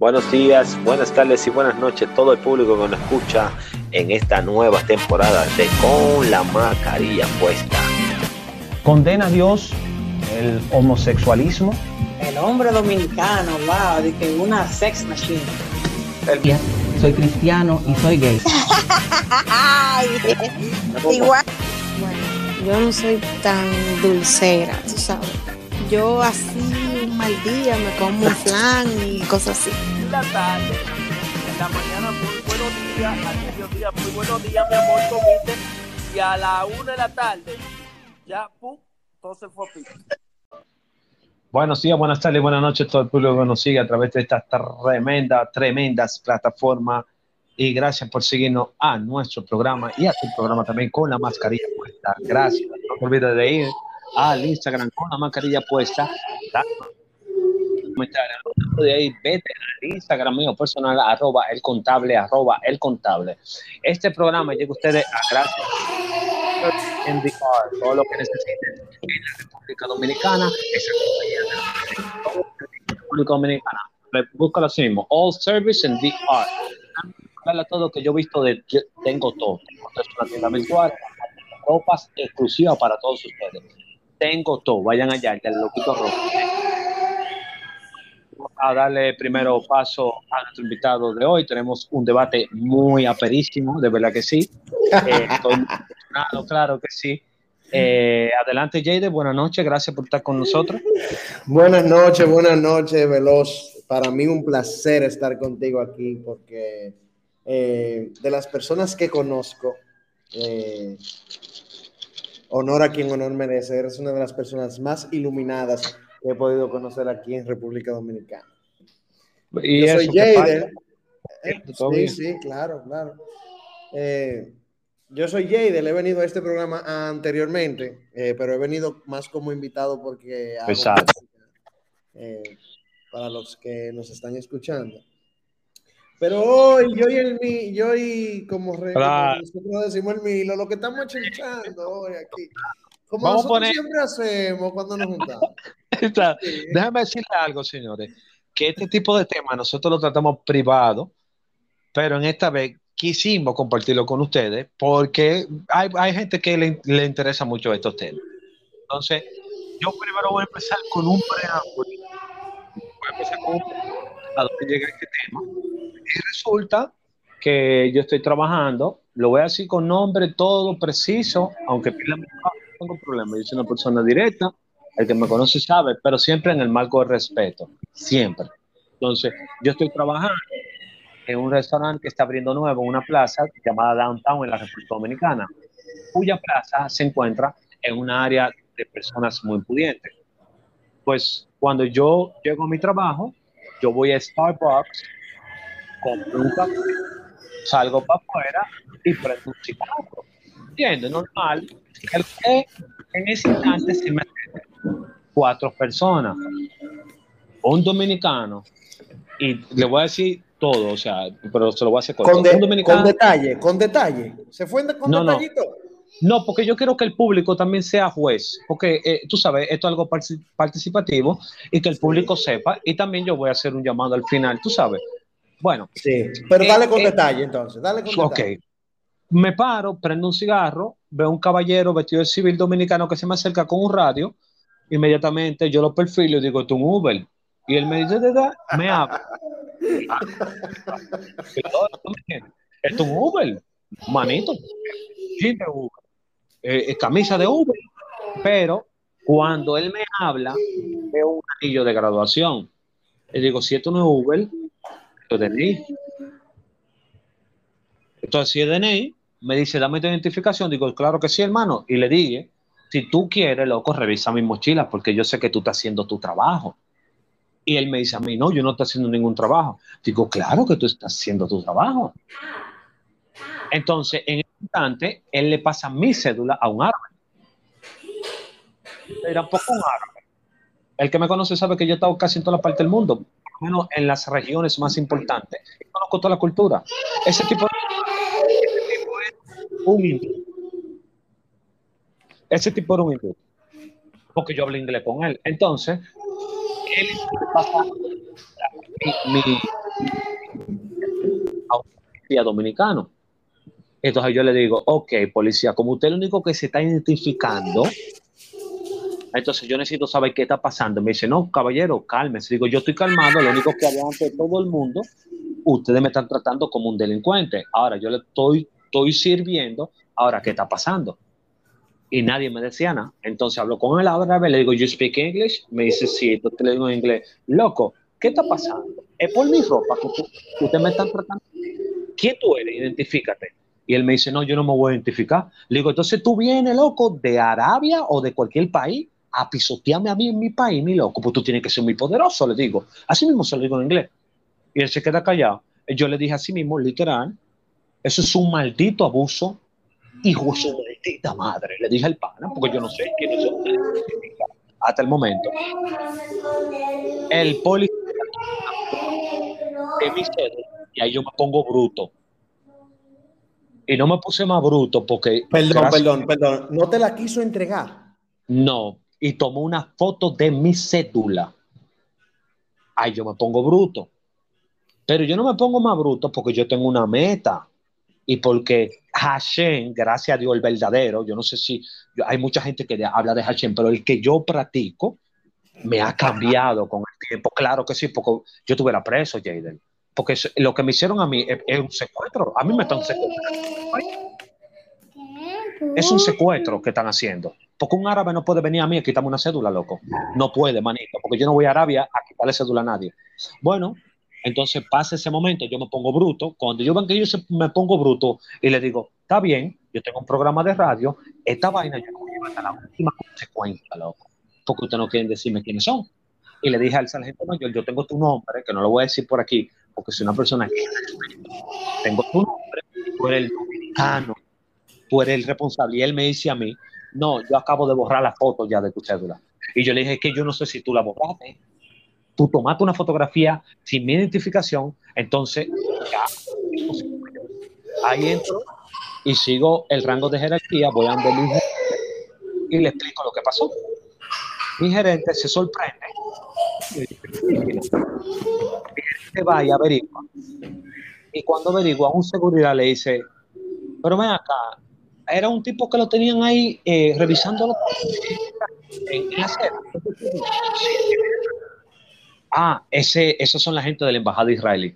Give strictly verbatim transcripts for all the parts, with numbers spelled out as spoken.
Buenos días, buenas tardes y buenas noches a todo el público que nos escucha en esta nueva temporada de Con la Mascarilla Puesta. ¿Condena a Dios el homosexualismo? El hombre dominicano, wow, de que una sex machine. El... Soy cristiano y soy gay. Igual. Bueno, yo no soy tan dulcera, tú sabes. Yo así un mal día me como un flan y cosas así. En la tarde, en la mañana muy buenos días, al mediodía muy buenos días, mi amor, comiste, y a la una de la tarde, ya, pum, todo se fue a pico. Buenos días, buenas tardes, buenas noches a todo el público que nos sigue a través de estas tremendas, tremendas plataformas. Y gracias por seguirnos a nuestro programa y a tu programa también Con la Mascarilla Puesta. Gracias. No te olvides de ir al Instagram Con la Mascarilla Puesta. De ahí, vete al Instagram mío personal, arroba el contable, arroba el contable. Este programa llega a ustedes a gracias en the car, todo lo que necesiten en la República Dominicana, esa compañía de la República Dominicana. Búscalo así mismo, All Service in the Art. A todo que yo he visto de yo tengo todo, tengo una tienda virtual, ropas exclusivas para todos ustedes, tengo todo, vayan allá, el loquito rojo. Vamos a darle primero paso a nuestro invitado de hoy. Tenemos un debate muy aperísimo, de verdad que sí. Eh, estoy muy emocionado, claro que sí. Eh, adelante, Jade, buenas noches, gracias por estar con nosotros. Buenas noches, buenas noches, Veloz. Para mí un placer estar contigo aquí porque eh, de las personas que conozco, eh, honor a quien honor merece, eres una de las personas más iluminadas que he podido conocer aquí en República Dominicana. ¿Y Yo soy Jader. Eh, sí, sí, claro, claro. Eh, yo soy Jader, he venido a este programa anteriormente, eh, pero he venido más como invitado porque hago música, eh, para los que nos están escuchando. Pero hoy, yo y el mi, yo y como, re, claro. como nosotros decimos el Milo, lo que estamos chinchando hoy aquí, como Vamos nosotros poner... siempre hacemos cuando nos juntamos. Sí. Déjame decirle algo, señores, que este tipo de temas nosotros lo tratamos privado, pero en esta vez quisimos compartirlo con ustedes porque hay, hay gente que le, le interesa mucho estos temas. Entonces, yo primero voy a empezar con un preámbulo. Voy a empezar con un preámbulo a dónde llega este tema. Y resulta que yo estoy trabajando, lo voy a decir con nombre todo preciso, aunque pila no tengo problema, yo soy una persona directa, el que me conoce sabe, pero siempre en el marco de respeto, siempre. Entonces, yo estoy trabajando en un restaurante que está abriendo nuevo en una plaza llamada Downtown en la República Dominicana, cuya plaza se encuentra en un área de personas muy pudientes. Pues cuando yo llego a mi trabajo, yo voy a Starbucks, compro un café, salgo para afuera y prendo un cigarro. ¿Entiendes? Normal. El que en ese instante se me acercan cuatro personas, un dominicano, y le voy a decir todo, o sea, pero se lo voy a hacer corto. Con, de, un dominicano, con detalle, con detalle. ¿Se fue de, con no, detallito? No. no, porque yo quiero que el público también sea juez, porque eh, tú sabes, esto es algo participativo y que el sí. público sepa, y también yo voy a hacer un llamado al final, tú sabes. Bueno. Sí, pero dale eh, con eh, detalle entonces, dale con ok. detalle. Me paro, prendo un cigarro, veo un caballero vestido de civil dominicano que se me acerca con un radio, inmediatamente yo lo perfilo y digo, ¿es un Uber? Y él me dice, ¿de edad? Me habla. ¿Es un Uber? Manito. Sí, de Uber. Eh, camisa de Uber. Pero cuando él me habla, veo un anillo de graduación. Y digo, si esto no es Uber, esto es D N I. Entonces, si es D N I, me dice, dame tu identificación. Digo, claro que sí, hermano. Y le dije, si tú quieres, loco, revisa mi mochila, porque yo sé que tú estás haciendo tu trabajo. Y él me dice a mí, no, yo no estoy haciendo ningún trabajo. Digo, claro que tú estás haciendo tu trabajo. Entonces, en ese instante, él le pasa mi cédula a un árabe. Era un poco un árabe. El que me conoce sabe que yo he estado casi en toda la parte del mundo, por lo menos en las regiones más importantes. Yo conozco toda la cultura. Ese tipo, ese tipo es un hindú. Ese tipo era un hindú. Porque yo hablé inglés con él. Entonces, él pasa mi, mi, a un policía dominicano. Entonces yo le digo, ok, policía, como usted es el único que se está identificando, entonces yo necesito saber qué está pasando. Me dice, no, caballero, cálmese. Digo, yo estoy calmado, lo único que adelante de todo el mundo, ustedes me están tratando como un delincuente. Ahora yo le estoy, estoy sirviendo, ahora, ¿qué está pasando? Y nadie me decía nada. Entonces hablo con él ahora, le digo, ¿you speak English? Me dice, sí. Entonces le digo en inglés, loco, ¿qué está pasando? Es por mi ropa que tú, que ustedes me están tratando. ¿Quién tú eres? Identifícate. Y él me dice, no, yo no me voy a identificar. Le digo, entonces tú vienes, loco, de Arabia o de cualquier país a pisotearme a mí en mi país, mi loco, pues tú tienes que ser muy poderoso, le digo. Así mismo se lo digo en inglés. Y él se queda callado. Yo le dije así mismo, literal, eso es un maldito abuso, hijo de su maldita madre. Le dije al pana, porque yo no sé quiénes son hasta el momento. El policía de mi cédula, y ahí yo me pongo bruto. Y no me puse más bruto porque... Perdón, gracias, perdón, perdón. ¿No te la quiso entregar? No. Y tomó una foto de mi cédula. Ahí yo me pongo bruto. Pero yo no me pongo más bruto porque yo tengo una meta. Y porque Hashem, gracias a Dios, el verdadero, yo no sé si... Yo, hay mucha gente que habla de Hashem, pero el que yo practico me ha cambiado con el tiempo. Claro que sí, porque yo estuviera preso, Jaden. Porque lo que me hicieron a mí es, es un secuestro. A mí me están secuestrando. Es un secuestro que están haciendo. Porque un árabe no puede venir a mí a quitarme una cédula, loco. No puede, manito. Porque yo no voy a Arabia a quitarle cédula a nadie. Bueno, entonces pasa ese momento, yo me pongo bruto. Cuando yo ven que yo se, me pongo bruto y le digo, está bien, yo tengo un programa de radio, esta vaina yo no voy a llevar hasta la última consecuencia, loco. Porque ustedes no quieren decirme quiénes son. Y le dije al sargento mayor, yo tengo tu nombre, que no lo voy a decir por aquí, porque soy una persona que tengo tu nombre, tú eres el dominicano, tú eres el responsable. Y él me dice a mí, no, yo acabo de borrar la foto ya de tu cédula. Y yo le dije, es que yo no sé si tú la borraste. Tú tomaste una fotografía sin mi identificación, entonces ya, ahí entro y sigo el rango de jerarquía, voy a donde mi gerente y le explico lo que pasó. Mi gerente se sorprende. Mi gerente va y averigua. Y cuando averigua, un seguridad le dice, pero ven acá, era un tipo que lo tenían ahí eh, revisándolo en, en la sede. Ah, ese, esos son la gente de la embajada israelí.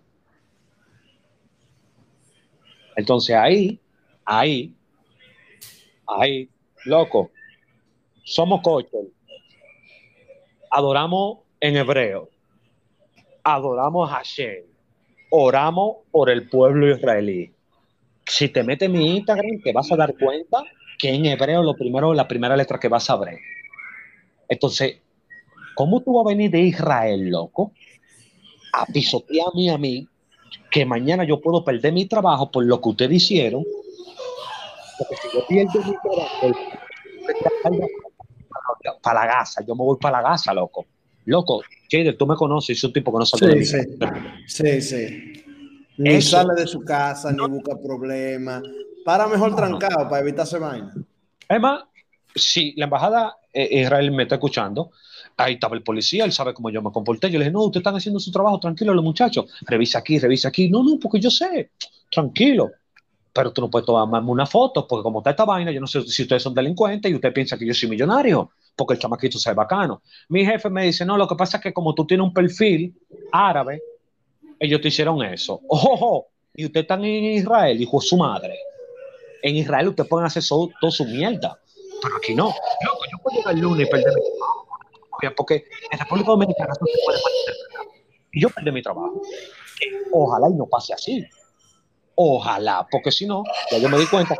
Entonces ahí, ahí, ahí, loco, somos coches. Adoramos en hebreo, adoramos a Hashem, oramos por el pueblo israelí. Si te metes en mi Instagram, te vas a dar cuenta que en hebreo lo primero, la primera letra que vas a ver. Entonces, ¿cómo tú vas a venir de Israel, loco, a pisotearme a mí, que mañana yo puedo perder mi trabajo por lo que ustedes hicieron? Porque si yo pierdo mi trabajo, para la gasa, yo me voy para la gasa, loco. Loco, Jader, tú me conoces, soy un tipo que no sale sí, de mi sí, sí, sí. Ni Eso. sale de su casa, no. Ni busca problemas. Para mejor no, trancado, no. Para evitarse vaina. Además, si la embajada eh, Israel me está escuchando, ahí estaba el policía, él sabe cómo yo me comporté. Yo le dije, no, ustedes están haciendo su trabajo, tranquilo, los muchachos. Revisa aquí, revisa aquí. No, no, porque yo sé, tranquilo. Pero tú no puedes tomarme una foto, porque como está esta vaina, yo no sé si ustedes son delincuentes y usted piensa que yo soy millonario, porque el chamaquito se ve bacano. Mi jefe me dice, no, lo que pasa es que como tú tienes un perfil árabe, ellos te hicieron eso. ¡Ojo! Y ustedes están en Israel, hijo de su madre. En Israel ustedes pueden hacer so, toda su mierda, pero aquí no. Loco, yo puedo llegar el lunes y perder mi trabajo, porque en República Dominicana no se puede manejar. Y yo perdí mi trabajo. Ojalá y no pase así. Ojalá, porque si no, ya yo me di cuenta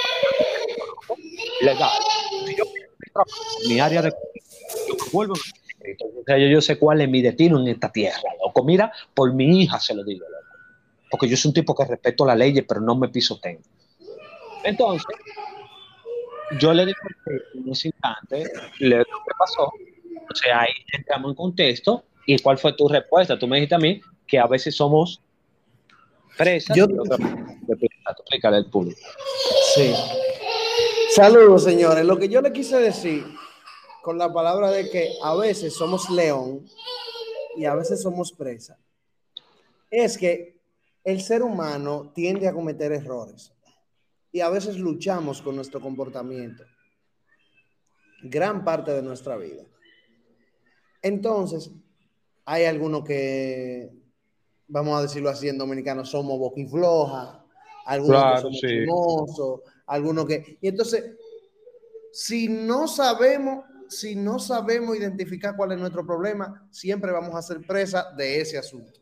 legal. Si yo mi área de yo me vuelvo o sea, yo, yo sé cuál es mi destino en esta tierra, loco. Mira, por mi hija se lo digo, loco. Porque yo soy un tipo que respeto la ley, pero no me pisoteen. Entonces, yo le digo en ese instante le digo qué pasó. O sea, ahí entramos en contexto. ¿Y cuál fue tu respuesta? Tú me dijiste a mí que a veces somos presas. Yo... Explícale al público. Sí. Saludos, señores. Lo que yo le quise decir con la palabra de que a veces somos león y a veces somos presa. es que el ser humano tiende a cometer errores y a veces luchamos con nuestro comportamiento gran parte de nuestra vida. Entonces, hay algunos que, vamos a decirlo así en dominicano, somos boquifloja, algunos claro, que somos sí. chismosos, algunos que... Y entonces, si no sabemos, si no sabemos identificar cuál es nuestro problema, siempre vamos a ser presa de ese asunto.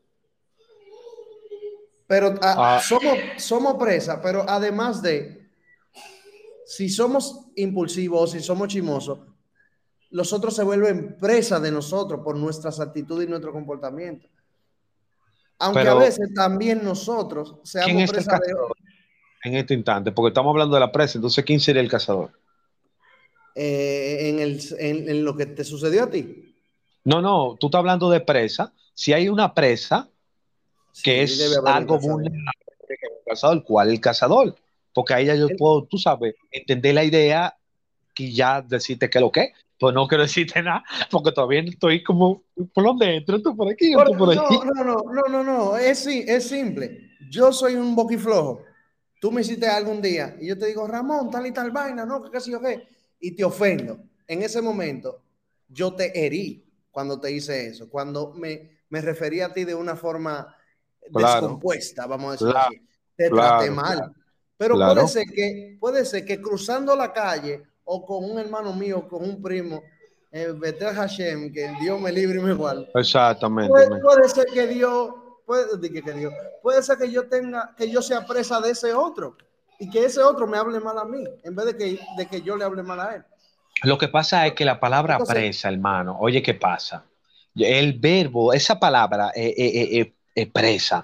Pero a, ah. somos, somos presa, pero además de, si somos impulsivos, si somos chismosos, los otros se vuelven presa de nosotros por nuestras actitudes y nuestro comportamiento. Aunque pero, a veces también nosotros seamos presa de otros. En este instante, porque estamos hablando de la presa, entonces ¿quién sería el cazador? Eh, en, el, en, en lo que te sucedió a ti. No, no, tú estás hablando de presa. Si hay una presa que sí, es algo vulnerable, cazador, ¿cuál es el cazador? Porque ahí ya yo el, puedo, tú sabes, entender la idea y ya decirte qué es lo que es. Pues no quiero decirte nada, porque todavía estoy como por donde entro, tú por aquí, por, tú por no, no, no, no, no, no, es, es simple. Yo soy un boquiflojo. Tú me hiciste algún día y yo te digo, Ramón, tal y tal vaina, ¿no? ¿Qué, qué sé yo qué? Y te ofendo. En ese momento, yo te herí cuando te hice eso, cuando me, me refería a ti de una forma claro, descompuesta, vamos a decirlo claro, así. Te claro, traté mal. Claro, Pero claro. puede ser que, puede ser que cruzando la calle o con un hermano mío, con un primo, eh, Betel Hashem, que Dios me libre y me guarde. Exactamente. Puede, puede ser que Dios, puede, que, que Dios, puede ser que yo tenga, que yo sea presa de ese otro y que ese otro me hable mal a mí, en vez de que, de que yo le hable mal a él. Lo que pasa es que la palabra Entonces, presa, hermano, oye, ¿qué pasa? El verbo, esa palabra, eh, eh, eh, eh, presa,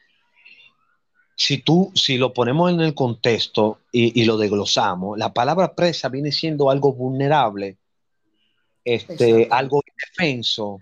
si tú, si lo ponemos en el contexto y, y lo desglosamos, la palabra presa viene siendo algo vulnerable, este, algo indefenso.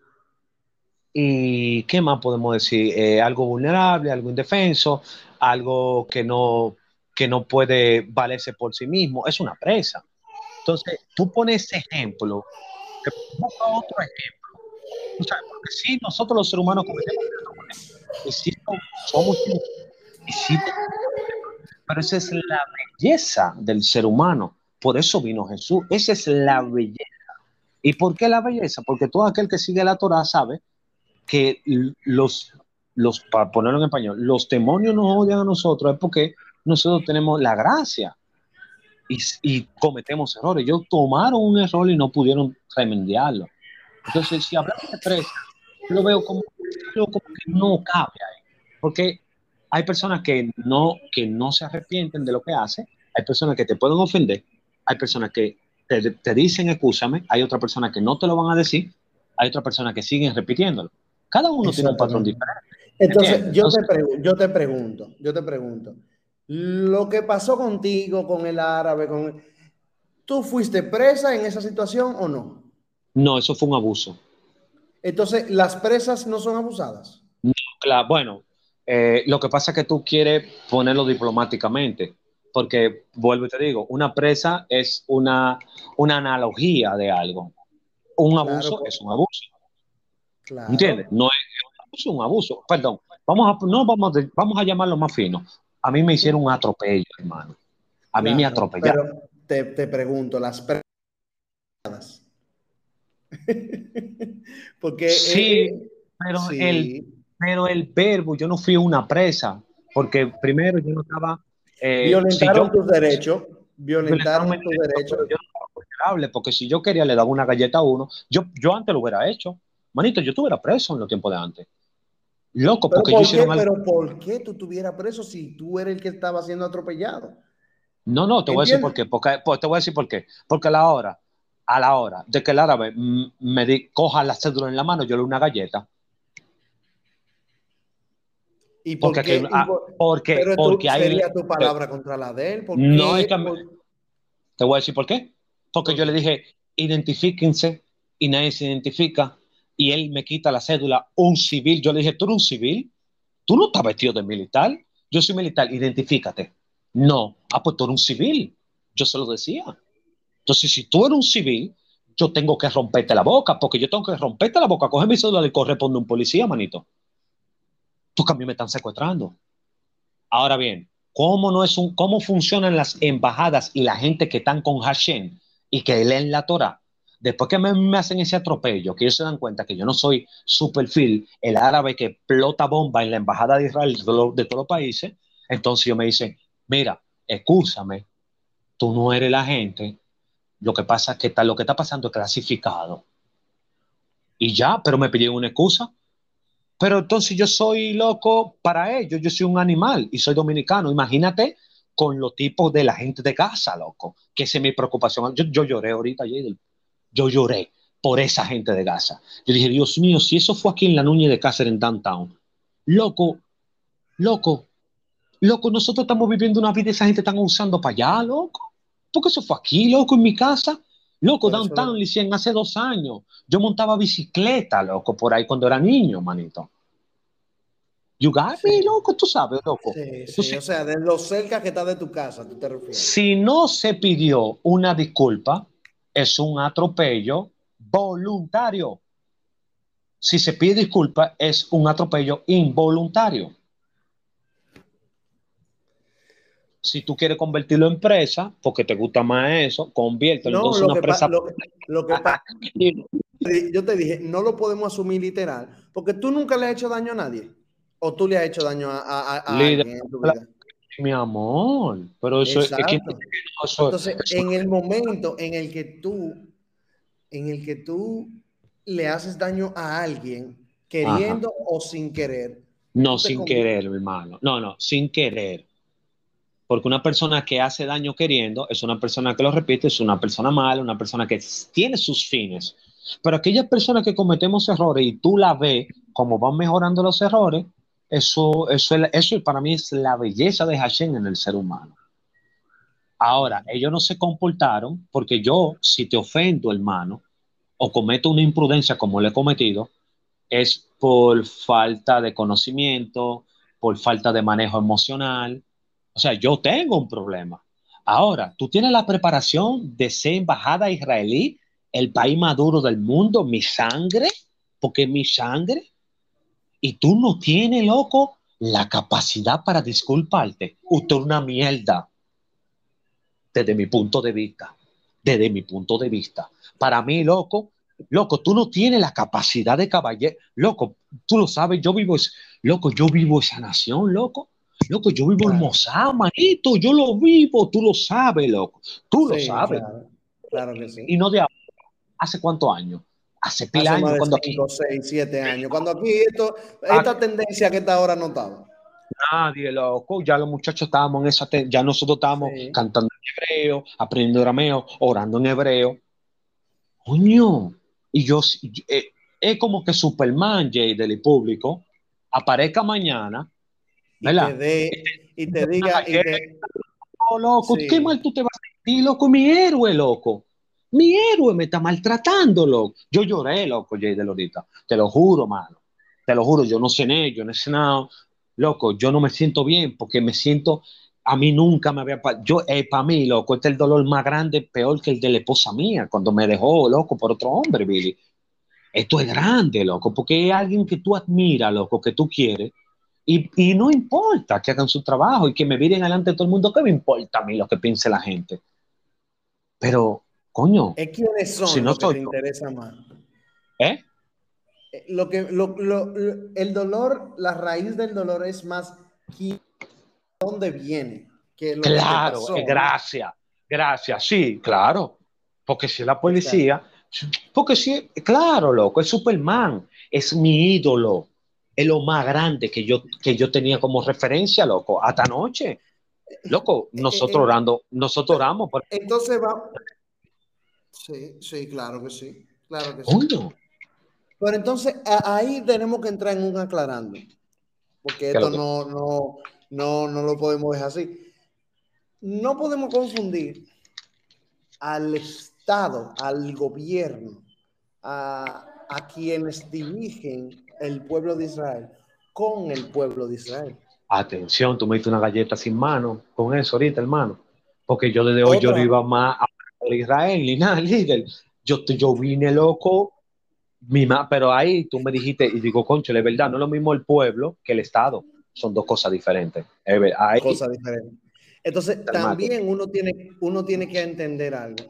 ¿Y qué más podemos decir? Eh, algo vulnerable, algo indefenso, algo que no, que no puede valerse por sí mismo. Es una presa. Entonces, tú pones ese ejemplo, te pongo otro ejemplo. O sea, porque sí, nosotros los seres humanos cometemos errores, y sí somos, y sí, pero esa es la belleza del ser humano. Por eso vino Jesús. Esa es la belleza. ¿Y por qué la belleza? Porque todo aquel que sigue la Torá sabe que los, los, para ponerlo en español, los demonios nos odian a nosotros es porque nosotros tenemos la gracia y, y cometemos errores. Ellos tomaron un error y no pudieron remediarlo. Entonces, si hablamos de presa, yo lo veo como, yo como que no cabe ahí, porque hay personas que no, que no se arrepienten de lo que hacen, hay personas que te pueden ofender, hay personas que te, te dicen excúsame, hay otras personas que no te lo van a decir, hay otras personas que siguen repitiéndolo. Cada uno tiene un patrón diferente. Entonces, yo, Entonces te yo te pregunto, yo te pregunto, lo que pasó contigo, con el árabe, con... ¿tú fuiste presa en esa situación o no? No, eso fue un abuso. Entonces, ¿las presas no son abusadas? No, claro, bueno, eh, lo que pasa es que tú quieres ponerlo diplomáticamente, porque, vuelvo y te digo, una presa es una, una analogía de algo. Un abuso claro, pues, es un abuso. Claro. ¿Entiendes? No es un abuso, un abuso. Perdón, vamos a, no, vamos, a, vamos a llamarlo más fino. A mí me hicieron un atropello, hermano. A claro, mí me atropellaron. Pero te, te pregunto, las presas. Porque sí, eh, pero, sí. El, pero el verbo, yo no fui una presa, porque primero yo no estaba... Eh, violentaron si yo, tus derechos, violentaron, violentaron tus derechos. Yo no estaba vulnerable, porque si yo quería le daba una galleta a uno, yo, yo antes lo hubiera hecho. Manito, yo estuviera preso en los tiempos de antes. Loco, pero porque ¿por yo hicieron qué, algo... Pero ¿por qué tú estuvieras preso si tú eres el que estaba siendo atropellado? No, no, te voy a decir por qué. Porque, pues, te voy a decir por qué. Porque a la hora, a la hora de que el árabe me di, coja la cédula en la mano, yo le doy una galleta. ¿Y por porque, qué? Que, ah, porque, pero porque tú, hay, ¿sería tu palabra eh, contra la de él? ¿Por no, qué? es que me, te voy a decir por qué. Porque ¿Por yo qué? le dije, identifíquense, y nadie se identifica, y él me quita la cédula, un civil. Yo le dije, ¿tú eres un civil? ¿Tú no estás vestido de militar? Yo soy militar, identifícate. No, ah, pues tú eres un civil. Yo se lo decía. Entonces, si tú eres un civil, yo tengo que romperte la boca, porque yo tengo que romperte la boca, coger mi cédula y corresponde a un policía, manito. porque a mí me están secuestrando. Ahora bien, ¿cómo, no es un, cómo funcionan las embajadas y la gente que están con Hashem y que leen la Torah? Después que me, me hacen ese atropello, que ellos se dan cuenta que yo no soy su perfil, el árabe que explota bomba en la embajada de Israel de, todo, de todos los países, entonces ellos me dicen, mira, excúsame, tú no eres la gente, lo que pasa es que está, lo que está pasando es clasificado. Y ya, pero me pidieron una excusa. Pero entonces yo soy loco para ellos, yo soy un animal y soy dominicano. Imagínate con los tipos de la gente de Gaza, loco, que esa es mi preocupación. Yo, yo lloré ahorita, Jadel. Yo lloré por esa gente de Gaza. Yo dije, Dios mío, si eso fue aquí en la Núñez de Cáceres, en Downtown, loco, loco, loco, nosotros estamos viviendo una vida y esa gente está usando para allá, loco. Porque eso fue aquí, loco, en mi casa. Loco, por Downtown, Licien, hace dos años. Yo montaba bicicleta, loco, por ahí cuando era niño, manito. You got me, sí. Loco, tú sabes, loco. Sí, Entonces, sí, o sea, de lo cerca que está de tu casa, tú te refieres. Si no se pidió una disculpa, es un atropello voluntario. Si se pide disculpa, es un atropello involuntario. Si tú quieres convertirlo en presa, porque te gusta más eso, conviértelo no, entonces lo una que presa. Lo que, lo que yo te dije, no lo podemos asumir literal, porque tú nunca le has hecho daño a nadie. ¿O tú le has hecho daño a, a, a Líder, alguien en tu vida? Mi amor, pero eso Exacto. es que eso, entonces, eso, en el momento en el que tú, en el que tú le haces daño a alguien, queriendo Ajá. o sin querer. No, sin conviertes. querer, mi hermano. No, no, sin querer. Porque una persona que hace daño queriendo es una persona que lo repite, es una persona mala, una persona que tiene sus fines. Pero aquellas personas que cometemos errores y tú la ves como van mejorando los errores, eso, eso, eso para mí es la belleza de Hashem en el ser humano. Ahora, ellos no se comportaron porque yo, si te ofendo, hermano, o cometo una imprudencia como le he cometido, es por falta de conocimiento, por falta de manejo emocional. O sea, yo tengo un problema. Ahora, tú tienes la preparación de ser embajada israelí, el país más duro del mundo, mi sangre, porque es mi sangre, y tú no tienes, loco, la capacidad para disculparte. Usted es una mierda. Desde mi punto de vista. Desde mi punto de vista. Para mí, loco, loco, tú no tienes la capacidad de caballero. Loco, tú lo sabes, yo vivo, loco, yo vivo esa nación, loco. Loco, yo vivo claro. en Mozambique, manito, yo lo vivo, tú lo sabes, loco. Tú sí, lo sabes. Claro, claro que sí. Y no de ahora. ¿Hace cuántos años? Hace pila Hace años. Más de cuando cinco, aquí... seis, siete años. Cuando aquí esto, esta ah, tendencia que está ahora no estaba. Nadie, loco. Ya los muchachos estábamos en esa. Te... Ya nosotros estábamos sí. cantando en hebreo, aprendiendo arameo, orando en hebreo. Coño. Y yo. Eh, es como que Superman, Jay, del público, aparezca mañana. Y te, de, y te diga. Y te... Oh, loco, sí. Qué mal tú te vas a sentir, loco. Mi héroe, loco. Mi héroe me está maltratando, loco. Yo lloré, loco, Jay, de ahorita. Te lo juro, mano. Te lo juro, yo no cené, yo no he cenado. Loco, yo no me siento bien porque me siento. A mí nunca me había. Yo, eh, para mí, loco, este es el dolor más grande, peor que el de la esposa mía, cuando me dejó, loco, por otro hombre, Billy. Esto es grande, loco, porque es alguien que tú admiras, loco, que tú quieres. Y, y no importa que hagan su trabajo y que me miren delante de todo el mundo, ¿qué me importa a mí lo que piense la gente? Pero, coño. ¿Es quiénes son si no lo que soy te yo. interesa más? ¿Eh? Lo que, lo, lo, lo, el dolor, la raíz del dolor es más ¿quién, dónde viene? Que lo claro, que te pasó, eh, gracias, gracias, sí, claro. Porque si la policía, exacto. Porque si, claro, loco, es Superman, es mi ídolo. Es lo más grande que yo, que yo tenía como referencia, loco, hasta anoche. Loco, nosotros eh, orando, nosotros oramos. Por... Entonces va. Sí, sí, claro que sí. Claro que sí. Coño. Pero entonces a, ahí tenemos que entrar en un aclarando. Porque esto no, no, no, no lo podemos dejar así. No podemos confundir al Estado, al gobierno, a, a quienes dirigen el pueblo de Israel con el pueblo de Israel. Atención, tú me diste una galleta sin mano con eso ahorita, hermano. Porque yo desde hoy Otra. yo no iba más a Israel ni nada, líder. Yo, yo vine loco, Mi ma, pero ahí tú me dijiste, y digo, concho, es verdad, no es lo mismo el pueblo que el Estado. Son dos cosas diferentes. Es verdad, ahí, cosas diferentes. Entonces, también uno tiene, uno tiene que entender algo.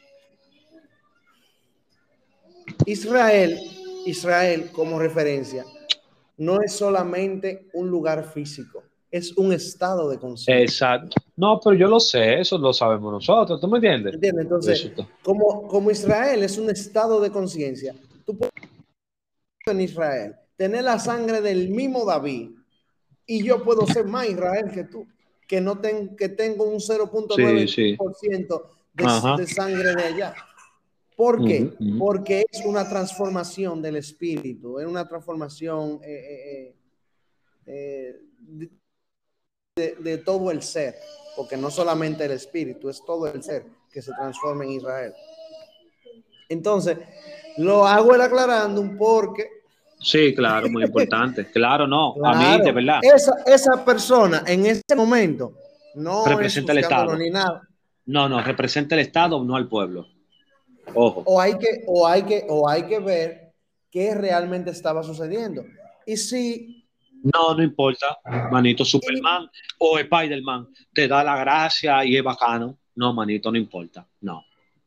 Israel, Israel como referencia, no es solamente un lugar físico, es un estado de conciencia. Exacto. No, pero yo lo sé, eso lo sabemos nosotros, ¿tú me entiendes? ¿Entiendes? Entonces, como, como Israel es un estado de conciencia, tú puedes en Israel tener la sangre del mismo David y yo puedo ser más Israel que tú, que no ten, que tengo un cero punto nueve por ciento sí, sí. de, de sangre de allá. ¿Por qué? Uh-huh, uh-huh. Porque es una transformación del espíritu, es una transformación eh, eh, eh, de, de, de todo el ser, porque no solamente el espíritu, es todo el ser que se transforma en Israel. Entonces, lo hago el aclarando un porque... Sí, claro, muy importante. Claro, no, claro, a mí, de verdad. Esa, esa persona en ese momento no representa el Estado. Ni nada. No, no, representa el Estado, no al pueblo. Ojo. O hay que, o hay que, o hay que ver qué realmente estaba sucediendo. Y si... No, no importa, manito, Superman y, o Spider-Man te da la gracia y es bacano. No, manito, no importa, no.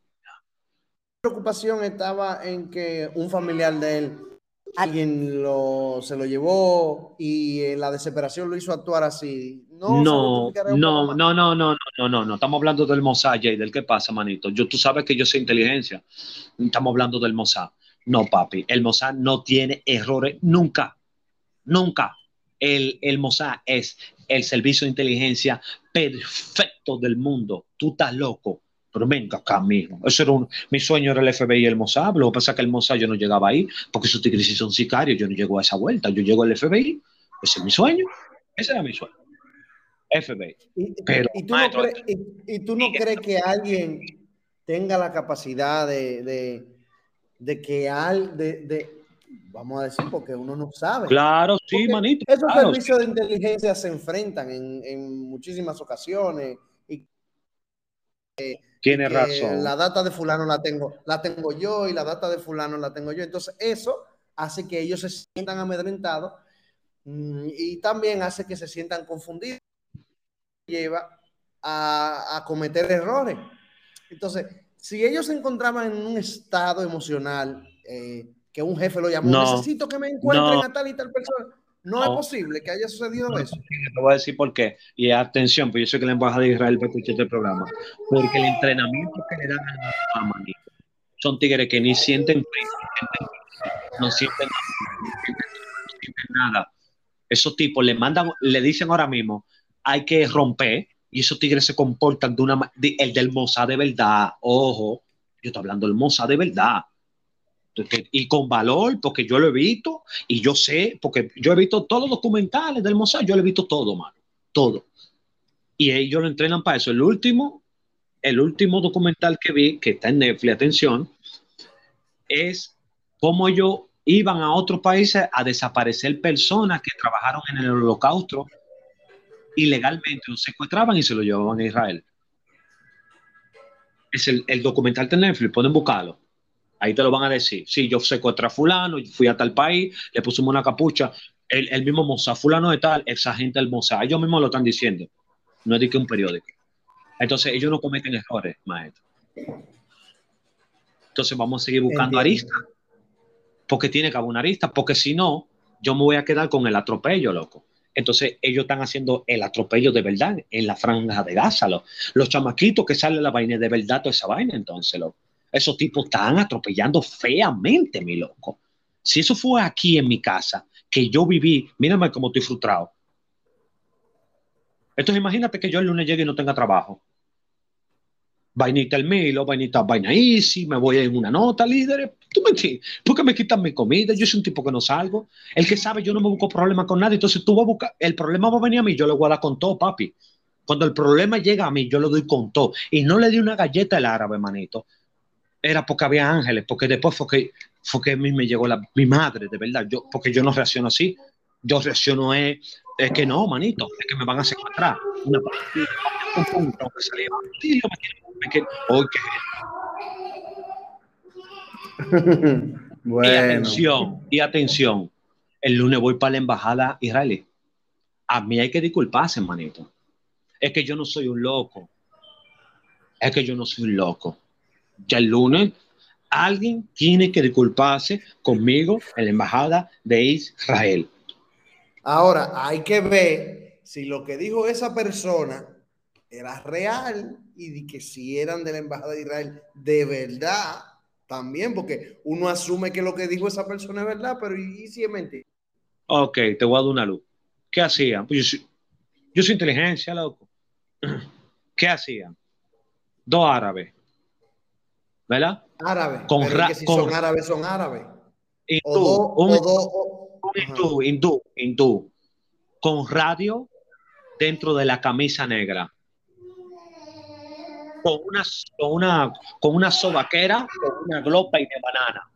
La preocupación estaba en que un familiar de él, alguien lo, se lo llevó y eh, la desesperación lo hizo actuar así. No, no, no, no, no, no, no, no, no, estamos hablando del Mossad, Jay, ¿qué pasa, manito? Yo, tú sabes que yo sé inteligencia, estamos hablando del Mossad. No, papi, el Mossad no tiene errores nunca, nunca. El, el Mossad es el servicio de inteligencia perfecto del mundo. Tú estás loco, pero venga acá, mijo. Eso era un, mi sueño era el F B I y el Mossad. Lo que pasa es que el Mossad yo no llegaba ahí, porque esos tigres son sicarios, yo no llego a esa vuelta. Yo llego al F B I, ese es mi sueño, ese era mi sueño. F B I. ¿Y, pero, y, tú, maestro, no crees, y, y tú no crees que alguien tenga la capacidad de, de, de que al, de, de vamos a decir, porque uno no sabe. Claro, sí, porque manito. Esos claro, servicios sí. de inteligencia se enfrentan en, en muchísimas ocasiones. Y, eh, Tiene y razón. La data de fulano la tengo, la tengo yo y la data de fulano la tengo yo. Entonces, eso hace que ellos se sientan amedrentados mmm, y también hace que se sientan confundidos. Lleva a, a cometer errores. Entonces, si ellos se encontraban en un estado emocional eh, que un jefe lo llamó, no, necesito que me encuentren no, a tal y tal persona, no, no es posible que haya sucedido no, eso. Te voy a decir por qué. Y atención, porque yo sé que la embajada de Israel va a escuchar este programa. Porque el entrenamiento que le dan a la manito son tigres que ni sienten frío, no sienten, no sienten, no sienten nada. Esos tipos le mandan, le dicen ahora mismo, hay que romper, y esos tigres se comportan de una de, el del Mossad de verdad, ojo, yo estoy hablando del Mossad de verdad, y con valor, porque yo lo he visto, y yo sé, porque yo he visto todos los documentales del Mossad, yo lo he visto todo, mano, todo, y ellos lo entrenan para eso. El último, el último documental que vi, que está en Netflix, atención, es cómo ellos iban a otros países a desaparecer personas que trabajaron en el Holocausto, ilegalmente los secuestraban y se lo llevaban a Israel. Es el, el documental de Netflix, pueden buscarlo. Ahí te lo van a decir. Sí, yo secuestré a fulano, fui a tal país, le pusimos una capucha, el, el mismo Mossad, fulano de tal, esa gente del Mossad, ellos mismos lo están diciendo. No es de que un periódico. Entonces ellos no cometen errores, maestro. Entonces vamos a seguir buscando aristas, porque tiene que haber una arista, porque si no, yo me voy a quedar con el atropello, loco. Entonces ellos están haciendo el atropello de verdad en la franja de Gaza. Los, los chamaquitos que salen la vaina de verdad, toda esa vaina. Entonces lo, esos tipos están atropellando feamente, mi loco. Si eso fue aquí en mi casa, que yo viví, mírame cómo estoy frustrado. Entonces imagínate que yo el lunes llegue y no tenga trabajo. Vainita el Milo, vainita vaina easy, me voy en una nota, líderes. ¿Tú me entiendes? ¿Por qué me quitan mi comida? Yo soy un tipo que no salgo. El que sabe, yo no me busco problemas con nadie. Entonces tú vas a buscar, el problema va a venir a mí, yo le voy a dar con todo, papi. Cuando el problema llega a mí, yo le doy con todo. Y no le di una galleta al árabe, manito. Era porque había ángeles, porque después fue que, fue que a mí me llegó la, mi madre, de verdad. Yo, porque yo no reacciono así. Yo reacciono es, es que no, manito, es que me van a secuestrar. Una partida, un punto, que salía sí, yo me quiero, me quiero, oye. Bueno. Y atención, y atención, el lunes voy para la embajada israelí. A mí hay que disculparse, hermanito. Es que yo no soy un loco. Es que yo no soy un loco. Ya el lunes alguien tiene que disculparse conmigo en la embajada de Israel. Ahora, hay que ver si lo que dijo esa persona era real y de que si eran de la embajada de Israel de verdad también, porque uno asume que lo que dijo esa persona es verdad, pero ¿y, y si es mentira? Ok, te voy a dar una luz. ¿Qué hacían? Pues yo, soy, yo soy inteligencia, loco. ¿Qué hacían? Dos árabes, ¿verdad? Árabes, con pero es que si con, son árabes, son árabes. Hindú, o dos, un, o dos, o, un hindú, hindú, hindú, con radio dentro de la camisa negra, con una, con una, con una sobaquera, con una glopa y de banana,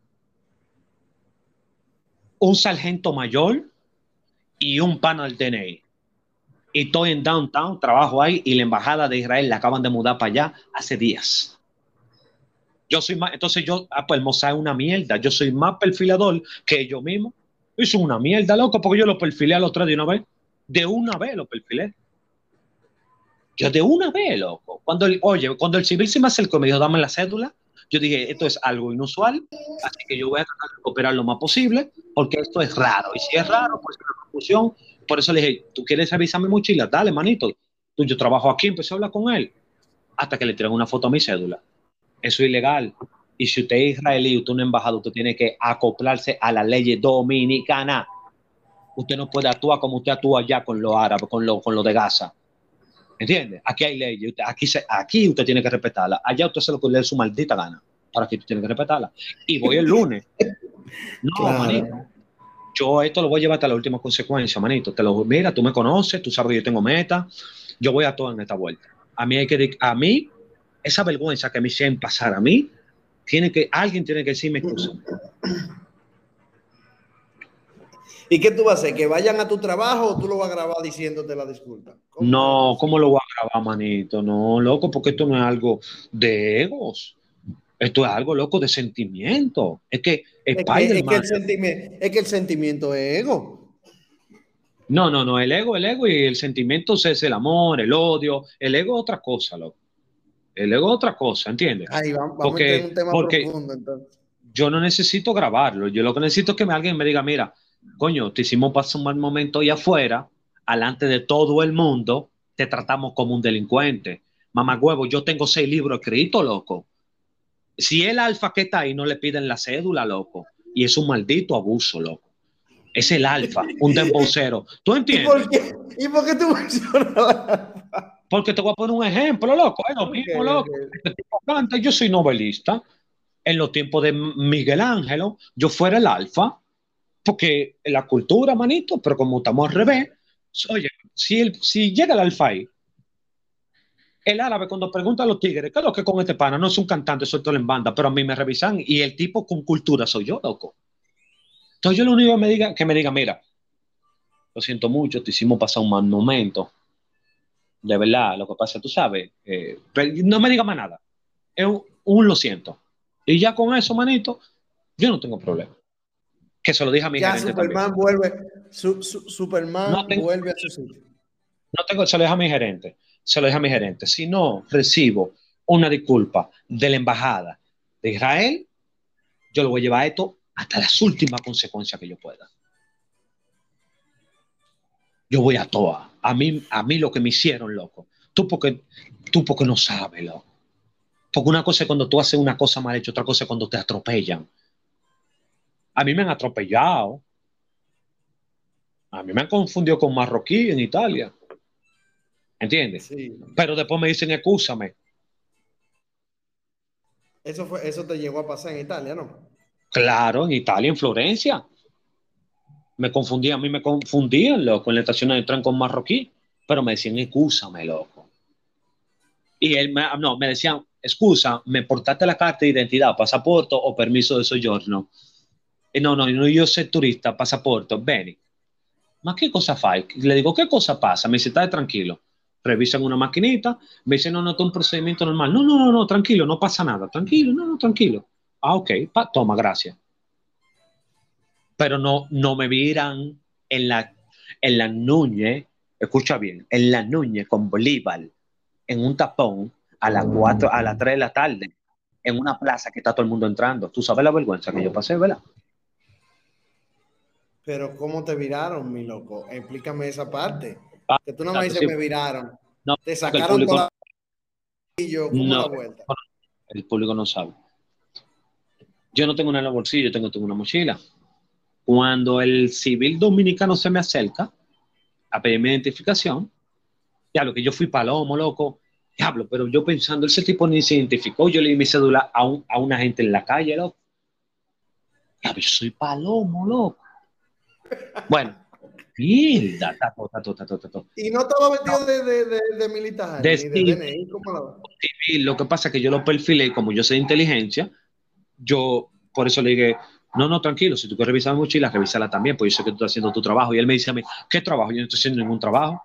un sargento mayor y un pana del D N I. Y estoy en downtown, trabajo ahí, y la embajada de Israel la acaban de mudar para allá hace días. Yo soy más, entonces yo, ah, pues el Mossad es una mierda. Yo soy más perfilador que yo mismo. Eso es una mierda, loco, porque yo lo perfilé a los tres de una vez. De una vez lo perfilé. Yo de una vez, loco. Cuando el, oye, cuando el civil se me acercó y me dijo, dame la cédula, yo dije, esto es algo inusual, así que yo voy a tratar de cooperar lo más posible, porque esto es raro. Y si es raro, pues es una confusión. Por eso le dije, ¿tú quieres revisar mi mochila? Dale, manito. Tú, yo trabajo aquí, empecé a hablar con él, hasta que le tiran una foto a mi cédula. Eso es ilegal. Y si usted es israelí, usted es un embajador, usted tiene que acoplarse a la ley dominicana. Usted no puede actuar como usted actúa allá con los árabes, con lo, con lo de Gaza. ¿Entiende? Aquí hay leyes. Aquí, se, aquí usted tiene que respetarla. Allá usted se lo que le dé su maldita gana. Ahora aquí usted tiene que respetarla. Y voy el lunes. No, claro. Manito. Yo esto lo voy a llevar hasta la última consecuencia, manito. Te lo, mira, tú me conoces, tú sabes que yo tengo meta. Yo voy a todo en esta vuelta. A mí hay que... A mí... Esa vergüenza que me hicieron pasar a mí, tiene que, alguien tiene que decirme excusa. ¿Y qué tú vas a hacer? ¿Que vayan a tu trabajo o tú lo vas a grabar diciéndote la disculpa? ¿Cómo no, ¿cómo lo voy a grabar, manito? No, loco, porque esto no es algo de egos. Esto es algo, loco, de sentimiento. Es que, es, que, es, que, el sentimiento, es que el sentimiento es ego. No, no, no, el ego, el ego y el sentimiento es el amor, el odio. El ego es otra cosa, loco. El ego es otra cosa, ¿entiendes? Ahí vamos, vamos porque, a tener un tema porque profundo, entonces. Yo no necesito grabarlo. Yo lo que necesito es que alguien me diga, mira, coño, te hicimos pasar un mal momento ahí afuera, alante de todo el mundo, te tratamos como un delincuente. Mamá huevo, yo tengo seis libros escritos, loco. Si el alfa que está ahí no le piden la cédula, loco, y es un maldito abuso, loco. Es el alfa, un dembocero. ¿Tú entiendes? ¿Y por qué, ¿Y por qué tú mencionas la alfa? Porque te voy a poner un ejemplo, loco. Es lo okay, mismo, loco. Okay. Este tipo canta, yo soy novelista. En los tiempos de Miguel Ángelo, yo fuera el alfa, porque la cultura, manito, pero como estamos al revés, oye, si, el, si llega el alfa ahí, el árabe cuando pregunta a los tigres, ¿qué es lo que con este pana? No es un cantante, suelto en banda, pero a mí me revisan y el tipo con cultura soy yo, loco. Entonces yo lo único que me diga, que me diga, mira, lo siento mucho, te hicimos pasar un mal momento. De verdad, lo que pasa, tú sabes, eh, no me diga más nada. Es un, un lo siento. Y ya con eso, manito, yo no tengo problema. Que se lo dije a mi ya gerente Superman también. vuelve, su, su, Superman no tengo, vuelve a su sitio. No tengo, se lo dije a mi gerente. Se lo dije a mi gerente. Si no recibo una disculpa de la embajada de Israel, yo lo voy a llevar a esto hasta las últimas consecuencias que yo pueda. Yo voy a toa. A mí, a mí lo que me hicieron, loco. Tú porque, tú porque no sabes, loco. Porque una cosa es cuando tú haces una cosa mal hecha, otra cosa es cuando te atropellan. A mí me han atropellado. A mí me han confundido con marroquí en Italia. ¿Entiendes? Sí. Pero después me dicen, excúsame. Eso, fue, eso te llegó a pasar en Italia, ¿no? Claro, en Italia, en Florencia. Me confundían, a mí me confundían, loco, en la estación de tren con marroquí. Pero me decían, excúsame, loco. Y él me, no, me decían, excusa, me portaste la carta de identidad, pasaporte o permiso de soggiorno. Y no, no, no, yo soy turista, pasaporte, bene. ¿Ma qué cosa fai? Le digo, ¿qué cosa pasa? Me dice, está tranquilo. Revisan una maquinita, me dicen, no, no, es un procedimiento normal. No, no, no, no, tranquilo, no pasa nada. Tranquilo, no, no, tranquilo. Ah, ok, pa, toma, gracias. pero no, no me viran en la, en la Núñez, escucha bien, en la Núñez con Bolívar, en un tapón, a las cuatro, a las tres de la tarde, en una plaza que está todo el mundo entrando. Tú sabes la vergüenza que yo pasé, ¿verdad? Pero ¿cómo te viraron, mi loco? Explícame esa parte. Ah, que tú no me dices sí. me viraron. No, te sacaron público, por la... y yo, ¿cómo no, la vuelta? el público no sabe. Yo no tengo nada en el bolsillo, yo tengo, tengo una mochila. Cuando el civil dominicano se me acerca a pedir mi identificación, diablo, que yo fui palomo, loco, diablo, pero yo pensando, ese tipo ni se identificó, yo le di mi cédula a, un, a una gente en la calle, loco. Diablo, yo soy palomo, loco. Bueno, mierda, tato, tato, tato, tato. Y no estaba vestido de, de, de, de militar, de ni de D N I, ¿cómo lo? Civil, lo que pasa es que yo lo perfilé, como yo sé de inteligencia, yo por eso le dije, no, no, tranquilo, si tú quieres revisar mi mochila, revísala también, pues yo sé que tú estás haciendo tu trabajo. Y él me dice a mí, ¿qué trabajo? Yo no estoy haciendo ningún trabajo.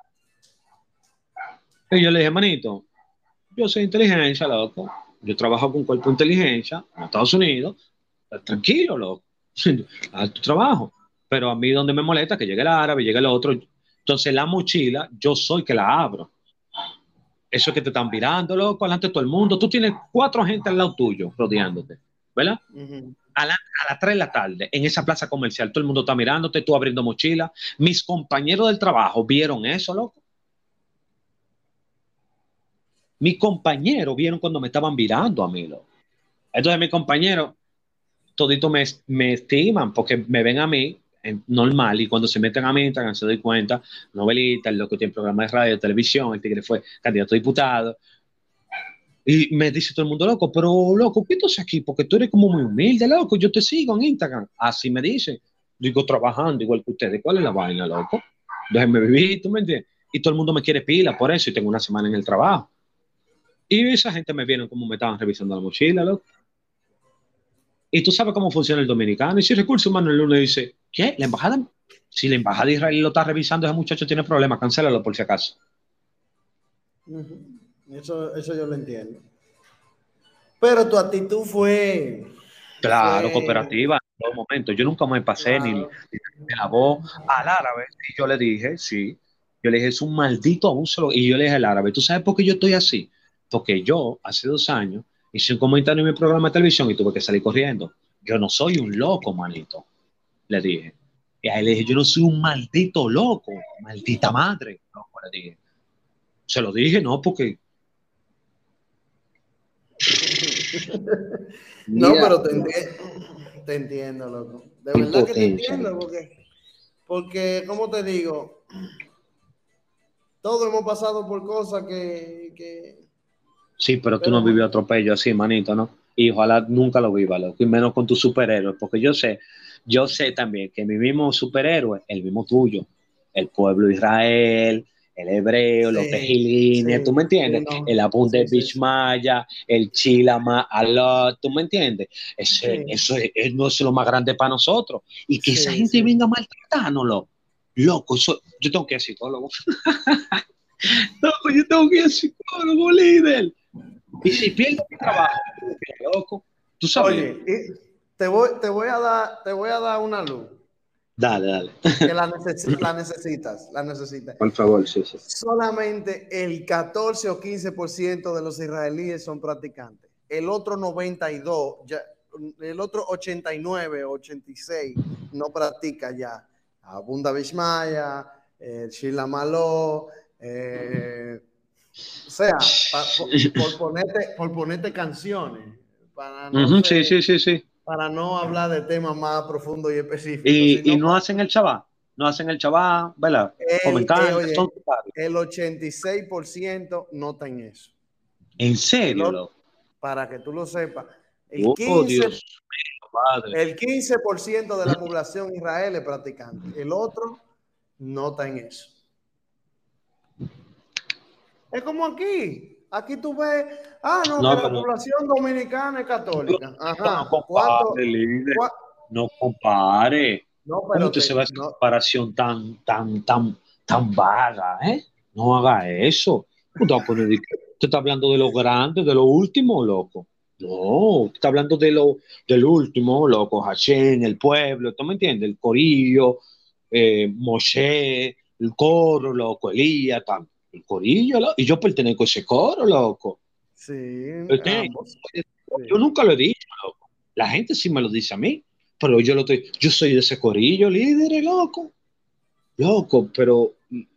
Y yo le dije, manito, yo soy de inteligencia, loco. Yo trabajo con un cuerpo de inteligencia en Estados Unidos. Tranquilo, loco. Haz tu trabajo. Pero a mí donde me molesta que llegue el árabe, llegue el otro. Entonces la mochila, yo soy que la abro. Eso es que te están mirando, loco, delante de todo el mundo. Tú tienes cuatro gente al lado tuyo, rodeándote, ¿verdad? Uh-huh. A, la, a las tres de la tarde, en esa plaza comercial, todo el mundo está mirándote, tú abriendo mochila. Mis compañeros del trabajo vieron eso, loco. Mis compañeros vieron cuando me estaban mirando a mí, loco. Entonces mis compañeros, toditos me, me estiman porque me ven a mí en, normal, y cuando se meten a mí Instagram se doy cuenta, novelita, el loco tiene programa de radio, televisión, el tigre fue candidato a diputado. Y me dice todo el mundo, loco, pero loco, ¿qué tú haces aquí? Porque tú eres como muy humilde, loco, yo te sigo en Instagram. Así me dice. Digo, trabajando igual que ustedes. ¿Cuál es la vaina, loco? Déjenme vivir, ¿tú me entiendes? Y todo el mundo me quiere pila por eso, y tengo una semana en el trabajo. Y esa gente me vieron como me estaban revisando la mochila, loco. Y tú sabes cómo funciona el dominicano. Y si Recursos Humanos el lunes dice, ¿qué? ¿La embajada? Si la embajada de Israel lo está revisando, ese muchacho tiene problemas, cancélalo por si acaso. Uh-huh. Eso, eso yo lo entiendo. Pero tu actitud fue... Claro, fue... cooperativa, en todo momento. Yo nunca me pasé claro. ni, ni de la voz al árabe. Y yo le dije, sí. Yo le dije, es un maldito abuso. Y yo le dije al árabe, ¿tú sabes por qué yo estoy así? Porque yo, hace dos años, hice un comentario en mi programa de televisión y tuve que salir corriendo. Yo no soy un loco, manito. Le dije. Y a él le dije, yo no soy un maldito loco. Maldita madre. No, le dije. Se lo dije, no, porque... No, pero te entiendo, te entiendo, loco. De verdad que te entiendo, porque, porque, como te digo, todos hemos pasado por cosas que... que... Sí, pero, pero tú no has vivido atropello así, manito, ¿no? Y ojalá nunca lo vivas, loco, y menos con tus superhéroes, porque yo sé, yo sé también que mi mismo superhéroe, el mismo tuyo, el pueblo de Israel, el hebreo, sí, los tejilines, sí, ¿tú me entiendes? Sí, no. El Abun de sí, Bishmaya, sí. El Chilama, Allah, ¿tú me entiendes? Ese, sí. Eso es, es, no es lo más grande para nosotros. Y que sí, esa gente sí. venga a maltratárnoslo. Loco, eso, yo tengo que ir a psicólogo. Loco, yo tengo que ir a psicólogo, líder. Y si pierdo mi trabajo, loco, tú sabes. Oye, te voy, te voy a dar, te voy a dar una luz. Dale, dale. Que la, neces la necesitas, la necesitas. Por favor, sí, sí. Solamente el catorce o quince por ciento de los israelíes son practicantes. El otro noventa y dos, ya, el otro ochenta y nueve, ochenta y seis no practica ya. Abunda Bishmaya, eh, Shila Malo, eh, o sea, pa, por, por, ponerte, por ponerte canciones. Para no uh-huh, ser, sí, sí, sí, sí. Para no hablar de temas más profundos y específicos. Y, sino y no para... hacen el chabá, no hacen el chabá, ¿verdad? El, eh, oye, el ochenta y seis por ciento nota en eso. ¿En serio? Otro, para que tú lo sepas, el, oh, quince, Dios mío, padre. el quince por ciento de la población israelí es practicante. El otro nota en eso. Es como aquí. Aquí tú ves, ah, no, no que la población dominicana es católica. Ajá. No compare, líder. No compare. No, pero ¿Cómo te se va a esa comparación tan, tan, tan, tan vaga, eh? No haga eso. Tú te vas a poner, te estás hablando de lo grande, de lo último, loco. No, está hablando de lo, del último, loco, Hashem, el pueblo, ¿tú me entiendes? El corillo, eh, Moshe, el coro, loco, Elías, tam- el corillo, lo- y yo pertenezco a ese coro, loco. Sí, Este, ambos. yo Sí. nunca lo he dicho, loco. La gente sí me lo dice a mí, pero yo lo estoy, yo soy de ese corillo, líder, loco. Loco, pero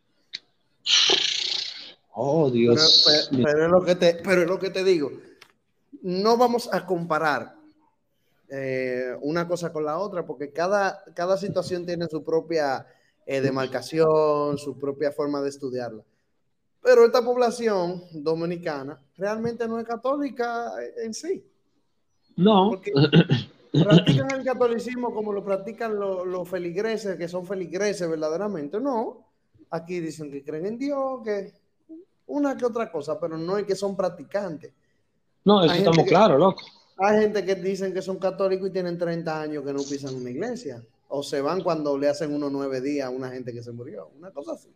oh, Pero, Dios pero, mío. pero es lo que te, pero es lo que te digo. No vamos a comparar eh, una cosa con la otra, porque cada, cada situación tiene su propia eh, demarcación, su propia forma de estudiarla. Pero esta población dominicana realmente no es católica en sí, No, porque practican el catolicismo como lo practican los, los feligreses, que son feligreses verdaderamente. No, aquí dicen que creen en Dios, que una que otra cosa, pero no es que son practicantes. no, eso Hay gente estamos que, claros, loco. hay gente que dicen que son católicos y tienen treinta años que no pisan una iglesia. O se van cuando le hacen unos nueve días a una gente que se murió. Una cosa así.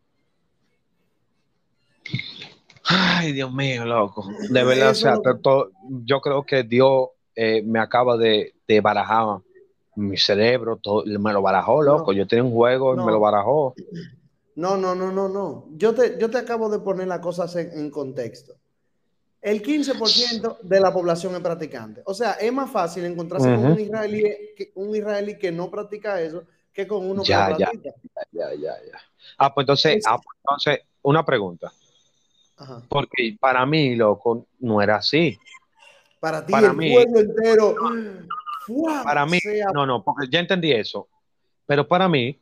Ay, Dios mío, loco. De verdad, o Eso es sea, lo que... tanto- yo creo que Dios eh, me acaba de, de barajar mi cerebro, todo, me lo barajó, loco. No, Yo tenía un juego y me lo no, barajó. no, no, no, no, no. Yo te, yo te acabo de poner las cosas en, en contexto. El quince por ciento de la población es practicante. O sea, es más fácil encontrarse con Ujú. un israelí, que, un israelí que no practica eso que con uno que lo Ya, ya, practica. ya, ya, ya. Ah, pues entonces, Es, ah, pues entonces, una pregunta. ajá. Porque para mí, loco, no era así. Para ti, Para el mí, pueblo entero, para ¡fua! mí, sea. no, no, porque ya entendí eso. Pero para mí,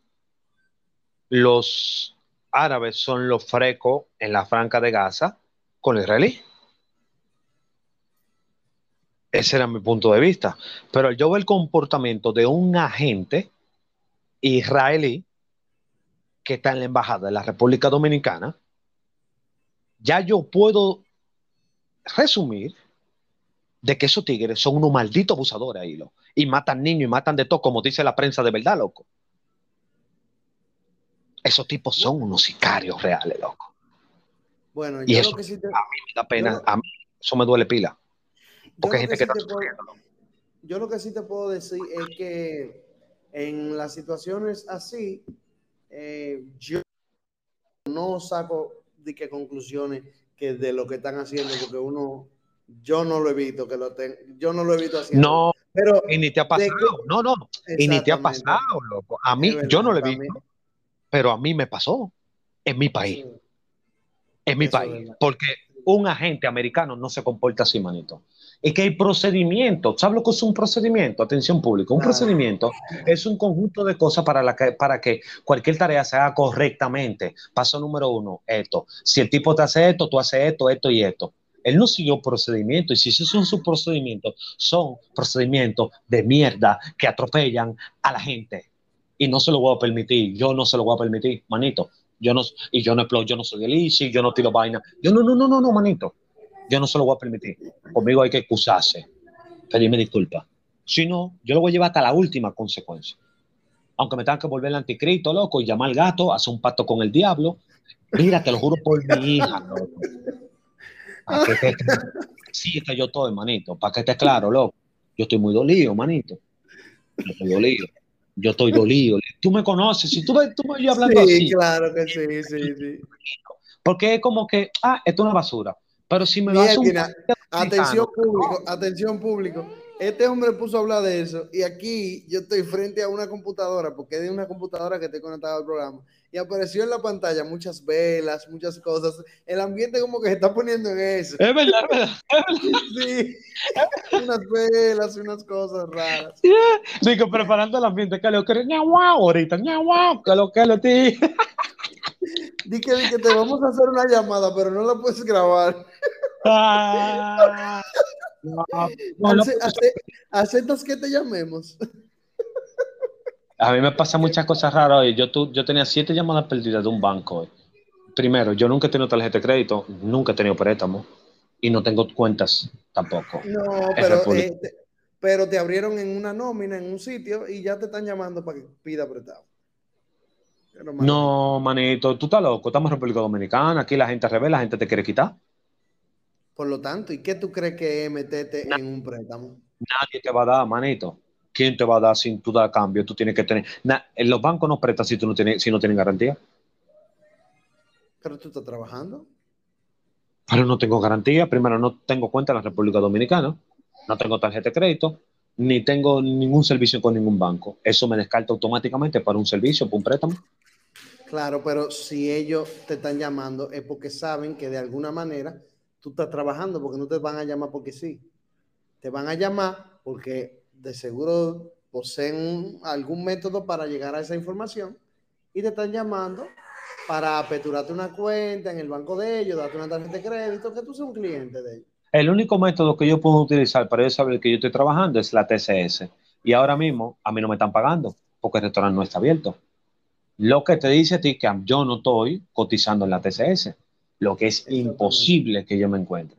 los árabes son los frecos en la franja de Gaza con israelí. Ese era mi punto de vista. Pero yo veo el comportamiento de un agente israelí que está en la embajada de la República Dominicana, ya yo puedo resumir de que esos tigres son unos malditos abusadores ahí, loco. Y matan niños y matan de todo, como dice la prensa de verdad, loco. Esos tipos son unos sicarios reales, loco. Bueno, Y yo eso lo que sí te, a mí me da yo pena, lo, a mí eso me duele pila. yo Porque hay lo que gente que sí está te puedo, sufriendo, loco. yo lo que sí te puedo decir es que en las situaciones así, eh, yo no saco de qué conclusiones que de lo que están haciendo, porque uno, yo no lo he visto que lo ten, yo no lo he visto haciéndolo. No, Pero y ni te ha de pasado, que, no, no, y ni te ha exactamente, pasado, loco. A es mí, yo no verdad, lo he para mí, visto, pero a mí me pasó en mi sí, país. En mi eso es país, verdad. porque un agente americano no se comporta así, manito. Es que hay procedimientos. ¿Sabes lo que es un procedimiento? Atención pública. Un Claro. procedimiento es un conjunto de cosas para, la que, para que cualquier tarea se haga correctamente. Paso número uno, esto. Si el tipo te hace esto, tú haces esto, esto y esto. Él no siguió procedimientos. Y si esos son sus procedimientos, son procedimientos de mierda que atropellan a la gente. Y no se lo voy a permitir. Yo no se lo voy a permitir, manito. Yo no, y yo no exploto, yo no soy el Easy, yo no tiro vaina. Yo no, no, no, no, no, manito. Yo no se lo voy a permitir. Conmigo hay que excusarse, pedirme disculpas. Si no, yo lo voy a llevar hasta la última consecuencia. Aunque me tenga que volver el anticristo, loco, y llamar al gato, hacer un pacto con el diablo. Mira, te lo juro por mi hija, loco. Para que te sí, es que yo estoy, manito. Para que esté claro, loco. Yo estoy muy dolido, manito. Yo estoy dolido. Yo estoy dolido. Tú me conoces. Si tú, tú me oyes hablando Sí, así, claro que sí, sí, sí. porque es como que, ah, esto es una basura. Pero si me lo hace un Mira, atención mexicano, público, atención público. Este hombre puso a hablar de eso y aquí yo estoy frente a una computadora, porque es de una computadora que estoy conectada al programa, y apareció en la pantalla muchas velas, muchas cosas. El ambiente como que se está poniendo en eso. es verdad, es verdad, es verdad. Sí, unas velas, unas cosas raras. Yeah. Digo, preparando el ambiente, que lo que ñau, ahorita, ñau, que lo que lo ti. Di que, di que te vamos a hacer una llamada, pero no la puedes grabar. Ah, no, no, no. Ace- ace- ¿Aceptas que te llamemos? A mí me pasan muchas cosas raras hoy. Yo, tu, yo tenía siete llamadas perdidas de un banco hoy. Primero, yo nunca he tenido tarjeta de crédito, nunca he tenido préstamo y no tengo cuentas tampoco. No, En pero, República. eh, te, pero te abrieron en una nómina, en un sitio, y ya te están llamando para que pida prestado. Pero No, manito, tú estás loco. Estamos en República Dominicana. Aquí la gente revela, la gente te quiere quitar. Por lo tanto, ¿y qué tú crees que es meterte Na- en un préstamo? Nadie te va a dar, manito. ¿Quién te va a dar sin tú dar cambio? Tú tienes que tener. Na- en los bancos no prestan si tú no tienes, si no tienen garantía. Pero tú estás trabajando. Pero no tengo garantía. Primero, no tengo cuenta en la República Dominicana. No tengo tarjeta de crédito. Ni tengo ningún servicio con ningún banco. Eso me descarta automáticamente para un servicio, para un préstamo. Claro, pero si ellos te están llamando es porque saben que de alguna manera tú estás trabajando, porque no te van a llamar porque sí. Te van a llamar porque de seguro poseen algún método para llegar a esa información y te están llamando para aperturarte una cuenta en el banco de ellos, darte una tarjeta de crédito, que tú seas un cliente de ellos. El único método que yo puedo utilizar para yo saber que yo estoy trabajando es la T C S. Y ahora mismo a mí no me están pagando porque el restaurante no está abierto. Lo que te dice a ti que yo no estoy cotizando en la T C S, lo que es imposible que yo me encuentre.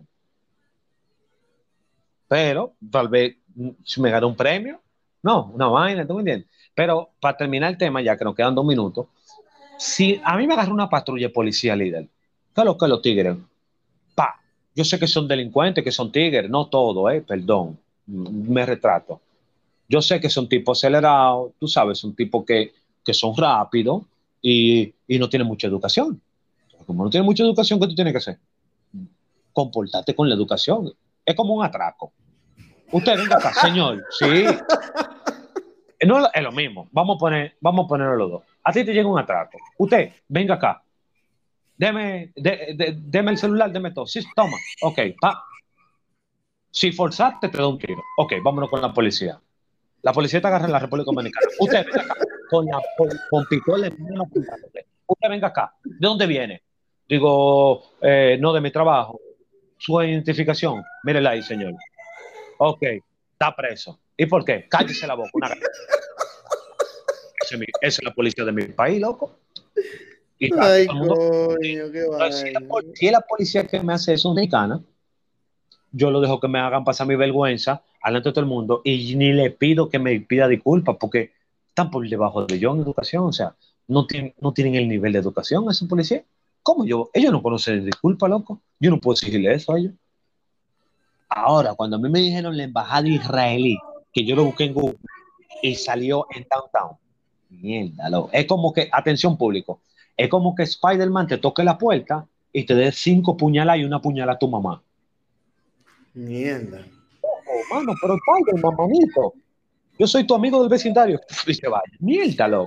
Pero tal vez si me gano un premio, no, una vaina, ¿tú me entiendes? Pero para terminar el tema, ya que nos quedan dos minutos, si a mí me agarra una patrulla de policía líder, ¿qué es lo que los tigres? Pa, yo sé que son delincuentes, que son tigres, no todo, eh, perdón, me retrato. Yo sé que son tipos acelerados, tú sabes, son tipos que, que son rápidos y, y no tienen mucha educación. Como no tienen mucha educación, ¿qué tú tienes que hacer? Comportarte con la educación. Es como un atraco. Usted venga acá, señor. Sí. No es lo mismo. Vamos a poner, vamos a ponerlo los dos. A ti te llega un atraco. Usted, venga acá. Deme, de, de, deme el celular, deme todo. Sí, toma. Ok, pa. Si forzaste, te doy un tiro. Ok, vámonos con la policía. La policía te agarra en la República Dominicana. Usted venga acá. Con, la, con, con pistola en mano apuntándote. Usted venga acá. ¿De dónde viene? Digo, eh, no de mi trabajo. Su identificación. Mírela ahí, señor. Ok, está preso. ¿Y por qué? Cállese la boca. Una... Esa, es mi, esa es la policía de mi país, loco. Y Ay, todo el mundo... coño, qué Entonces, si, la, vaina. si la policía que me hace eso mexicana, yo lo dejo que me hagan pasar mi vergüenza delante de todo el mundo y ni le pido que me pida disculpas porque están por debajo de yo en educación. O sea, no tienen, no tienen el nivel de educación ese policía. ¿Cómo yo? Ellos no conocen disculpas, loco. Yo no puedo exigirle eso a ellos. Ahora, cuando a mí me dijeron la embajada israelí, que yo lo busqué en Google y salió en Downtown, mierda, loco. Es como que, atención público, es como que Spider-Man te toque la puerta y te dé cinco puñalas y una puñalada a tu mamá. Mierda. Oh, mano, pero Spider-Man, manito. Yo soy tu amigo del vecindario. Y se vaya. Mierda, loco.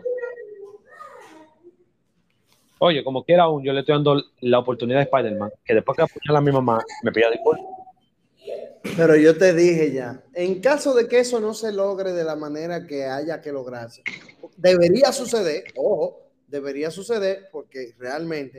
Oye, como quiera aún, yo le estoy dando la oportunidad a Spider-Man, que después que apuñala a mi mamá, me pida disculpas. Pero yo te dije ya, en caso de que eso no se logre de la manera que haya que lograrse, debería suceder, ojo, debería suceder porque realmente,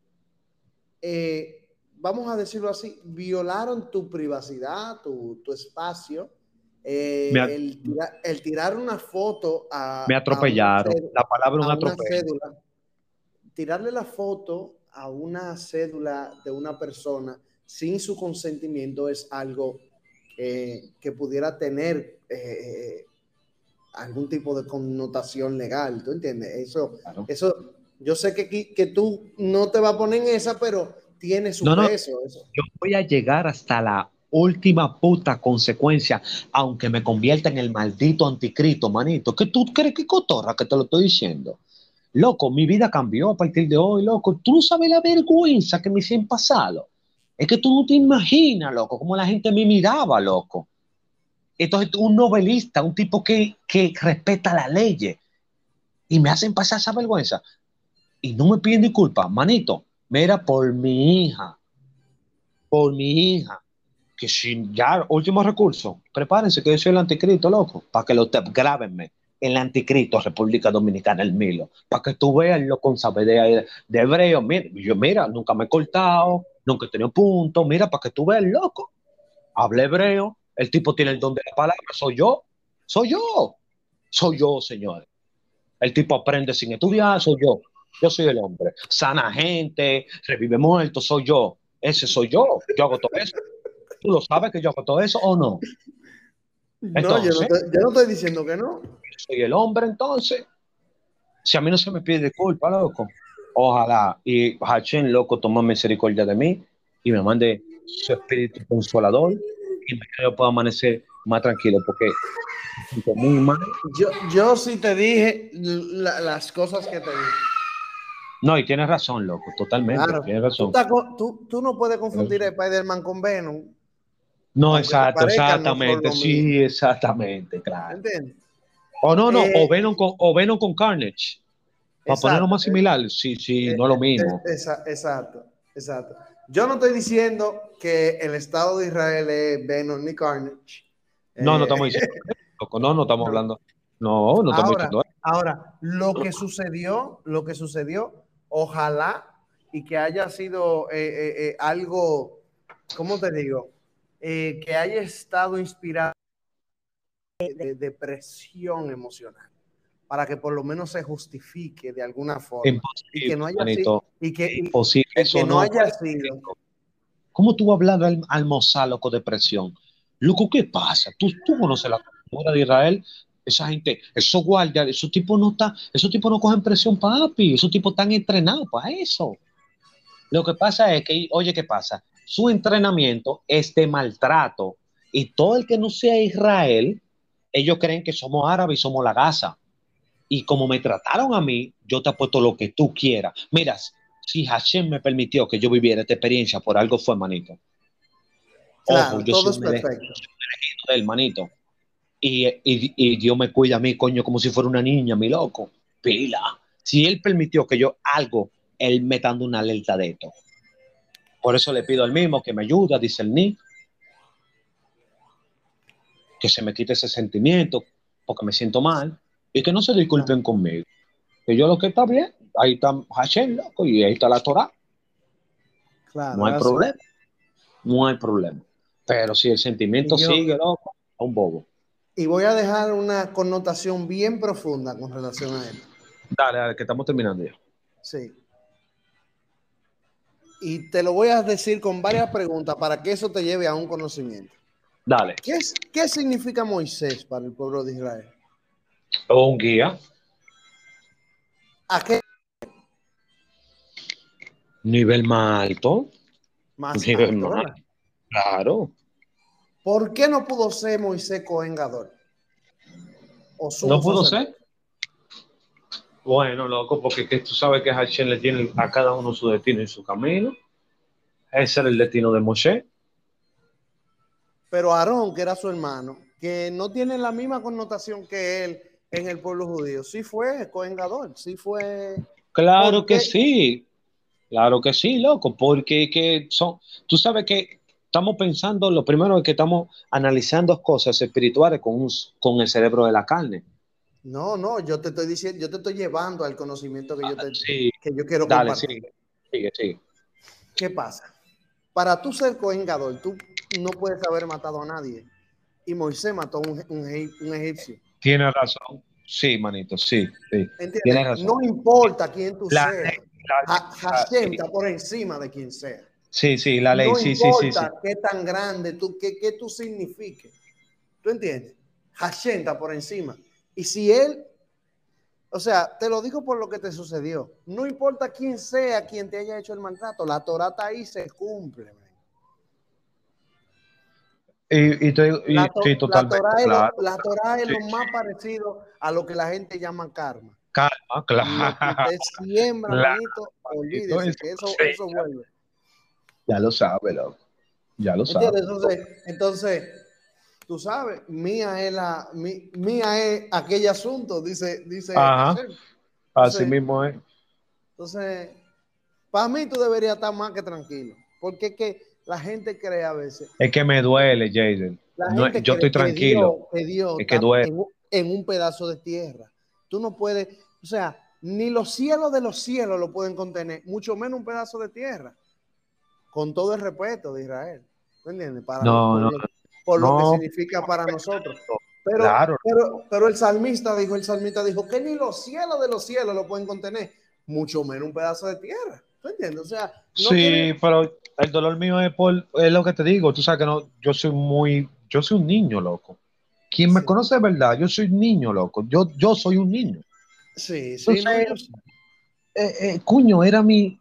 eh, vamos a decirlo así, violaron tu privacidad, tu, tu espacio, eh, Me, el, tira, el tirar una foto a, me atropellaron, a una, la palabra un a una atropello. cédula, tirarle la foto a una cédula de una persona sin su consentimiento es algo eh, que pudiera tener eh, algún tipo de connotación legal, ¿tú entiendes? Eso, claro. Eso yo sé que, que tú no te vas a poner en esa, pero tiene su no, no, peso. Eso. Yo voy a llegar hasta la última puta consecuencia, aunque me convierta en el maldito anticristo, manito. ¿Qué tú crees que cotorra que te lo estoy diciendo? Loco, mi vida cambió a partir de hoy, loco. Tú no sabes la vergüenza que me hicieron pasado. Es que tú no te imaginas, loco, cómo la gente me miraba, loco. Entonces, un novelista, un tipo que, que respeta la ley, y me hacen pasar esa vergüenza. Y no me piden disculpas, manito. Mira, por mi hija, por mi hija, que si ya, último recurso, prepárense que yo soy el anticristo, loco, para que lo te, grábenme. El anticristo, República Dominicana, el Milo, para que tú veas lo con saber de, de hebreo. Mira, yo, mira, nunca me he cortado, nunca he tenido punto, mira, para que tú veas, loco. Habla hebreo, el tipo tiene el don de la palabra, soy yo, soy yo, soy yo, señores. El tipo aprende sin estudiar, soy yo, yo soy el hombre. Sana gente, revive muertos, soy yo, ese soy yo, yo hago todo eso. ¿Tú lo sabes que yo hago todo eso o no? Entonces, no, yo no, te, yo no estoy diciendo que no. Soy el hombre, entonces. Si a mí no se me pide disculpa, loco, ojalá y Hachén, loco, toma misericordia de mí y me mande su espíritu consolador y yo puedo amanecer más tranquilo porque me siento muy mal. Yo, yo sí te dije la, las cosas que te dije. No, y tienes razón, loco, totalmente. Claro. Tienes razón. Tú, tú, tú no puedes confundir a Spider-Man con Venom. No, exacto, exactamente. No sí, exactamente, claro. ¿Entiendes? O no, no, eh, o, Venom con, o Venom con Carnage. Para exacto, ponerlo más similar, sí, sí, eh, no es lo mismo. Eh, exacto, exacto. Yo no estoy diciendo que el Estado de Israel es Venom ni Carnage. No, no estamos diciendo loco, no, no estamos hablando. No, no estamos ahora, diciendo eso. Ahora, lo que sucedió, lo que sucedió, ojalá y que haya sido eh, eh, eh, algo, ¿cómo te digo? Eh, que haya estado inspirado de, de depresión emocional, para que por lo menos se justifique de alguna forma. Imposible, y que no haya sido, y que, y, y que no, no haya sido. ¿Cómo tú vas a hablar al, al Mossad, loco, depresión? Loco, ¿qué pasa? Tú, tú conoces la cultura de Israel. Esa gente, esos guardias, esos tipos no están, esos tipos no cogen presión, papi. Esos tipos están entrenados para eso. Lo que pasa es que, oye, ¿qué pasa? Su entrenamiento es de maltrato. Y todo el que no sea Israel, ellos creen que somos árabes y somos la Gaza. Y como me trataron a mí, yo te apuesto lo que tú quieras. Mira, si Hashem me permitió que yo viviera esta experiencia, por algo fue, manito. Claro, Ojo, yo todo soy es perfecto. elegido del manito. Y, y, y Dios me cuida a mí, coño, como si fuera una niña, mi loco. Pila. Si Él permitió que yo algo, Él me dando una alerta de esto. Por eso le pido al mismo que me ayude a discernir, que se me quite ese sentimiento, porque me siento mal, y que no se disculpen conmigo. Que yo lo que está bien, ahí está Hashem, loco, y ahí está la Torah. Claro, no hay gracias. problema. No hay problema. Pero si el sentimiento yo, sigue, loco, a un bobo. Y voy a dejar una connotación bien profunda con relación a esto. Dale, dale, que estamos terminando ya. Sí. Y te lo voy a decir con varias preguntas para que eso te lleve a un conocimiento. Dale. ¿Qué, es, qué significa Moisés para el pueblo de Israel? Un guía. ¿A qué? Nivel más alto. Más Nivel alto, más alto. Claro. ¿Por qué no pudo ser Moisés Cohen Gadol? ¿No pudo ser? Bueno, loco, porque que tú sabes que Hashem le tiene a cada uno su destino y su camino. Ese era el destino de Moshe. Pero Aarón, que era su hermano, que no tiene la misma connotación que él en el pueblo judío, sí fue Cohen Gadol, sí fue... Claro que sí, claro que sí, loco, porque que son, tú sabes que estamos pensando, lo primero es que estamos analizando cosas espirituales con, un, con el cerebro de la carne. No, no, yo te estoy diciendo, yo te estoy llevando al conocimiento que yo, te, sí. que yo quiero Dale, compartir. Sigue, sigue, sigue. ¿Qué pasa? Para tú ser Cohen Gadol, tú no puedes haber matado a nadie. Y Moisés mató a un, un, un egipcio. Tienes razón. Sí, manito, sí. sí. ¿Entiendes? Razón. No importa quién tú la seas. Ley, la ha, Hashem está por encima de quien sea. Sí, sí, la ley, no sí, importa sí, sí, sí. qué tan grande, tú, qué, qué tú signifiques. ¿Tú entiendes? Hashem está por encima. Y si él, o sea, te lo digo por lo que te sucedió. No importa quién sea quien te haya hecho el maltrato, la Torah está ahí, se cumple. Man. Y, y, te, y la, to, sí, totalmente, la Torah, claro. es, lo, la Torah es sí. lo más parecido a lo que la gente llama karma. Karma, claro. Lo que te siembra, claro. manito, olvídese eso, que eso, sí. eso vuelve. Ya lo sabe, loco. Ya lo sabe. Entonces, entonces, tú sabes, mía es la, mí, mía es aquel asunto, dice, dice. Ajá. Entonces, así mismo es. Entonces, para mí tú deberías estar más que tranquilo, porque es que la gente cree a veces. Es que me duele, Jaden. No, yo estoy tranquilo. Que Dios, que Dios es que duele. En, en un pedazo de tierra. Tú no puedes, o sea, ni los cielos de los cielos lo pueden contener, mucho menos un pedazo de tierra. Con todo el respeto de Israel. ¿Me entiendes? Para no, por, no, lo, por no, lo que significa para nosotros. Pero, claro. pero, pero el salmista dijo, el salmista dijo que ni los cielos de los cielos lo pueden contener, mucho menos un pedazo de tierra. ¿Tú entiendes? O sea, no sí, quiere... pero el dolor mío es por, es lo que te digo. Tú sabes que no, yo soy muy, yo soy un niño, loco. Quien me sí. conoce de verdad, yo soy un niño, loco. Yo, yo soy un niño. Sí, sí. Entonces, no, yo... eh, eh, cuño, era mi,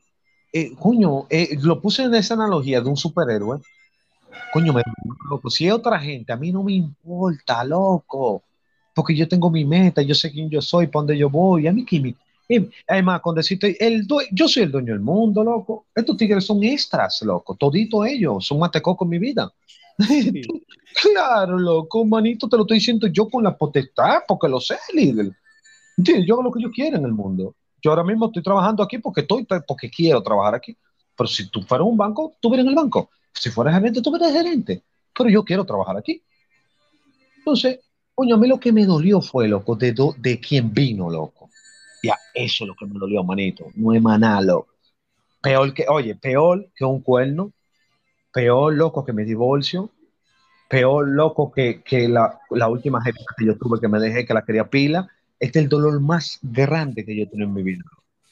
eh, coño, eh, lo puse en esa analogía de un superhéroe. Coño, me, loco, si es otra gente, a mí no me importa, loco, porque yo tengo mi meta, yo sé quién yo soy, para dónde yo voy, a mí que me... eh, además, con decirte, el due- yo soy el dueño del mundo, loco. Estos tigres son extras, loco, todito ellos, son matecocos en mi vida. Sí. Claro, loco, manito, te lo estoy diciendo yo con la potestad, porque lo sé, líder. ¿Entiendes? Yo hago lo que yo quiero en el mundo. Yo ahora mismo estoy trabajando aquí porque estoy, porque quiero trabajar aquí. Pero si tú fueras un banco, tú eres en el banco. Si fueras gerente, tú eres gerente. Pero yo quiero trabajar aquí. Entonces, coño, a mí lo que me dolió fue, loco, de, do- de quién vino, loco. Ya, eso es lo que me dolió, manito. No es maná, loco. Peor que, oye, peor que un cuerno, peor, loco, que mi divorcio, peor, loco, que, que la, la última jefa que yo tuve que me dejé, que la quería pila. Este es el dolor más grande que yo he tenido en mi vida.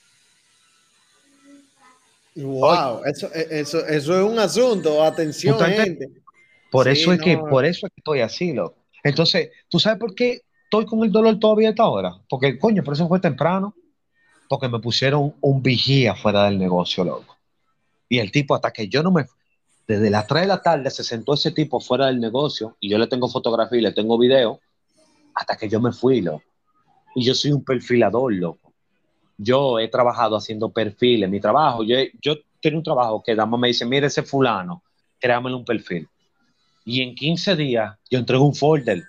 Oye, Wow, eso, eso, eso es un asunto. ¿tú Atención, estás entendiendo? gente. Por Sí, eso es que, no. por eso es que estoy así, loco. Entonces, ¿tú sabes por qué estoy con el dolor todavía a esta hora? Porque, coño, por eso fue temprano, porque me pusieron un vigía fuera del negocio, loco. Y el tipo, hasta que yo no me... Desde las tres de la tarde se sentó ese tipo fuera del negocio, y yo le tengo fotografía y le tengo video, hasta que yo me fui, loco. Y yo soy un perfilador, loco. Yo he trabajado haciendo perfiles, mi trabajo, yo, yo tengo un trabajo que Dama me dice, mire ese fulano, créamelo un perfil. Y en quince días yo entrego un folder.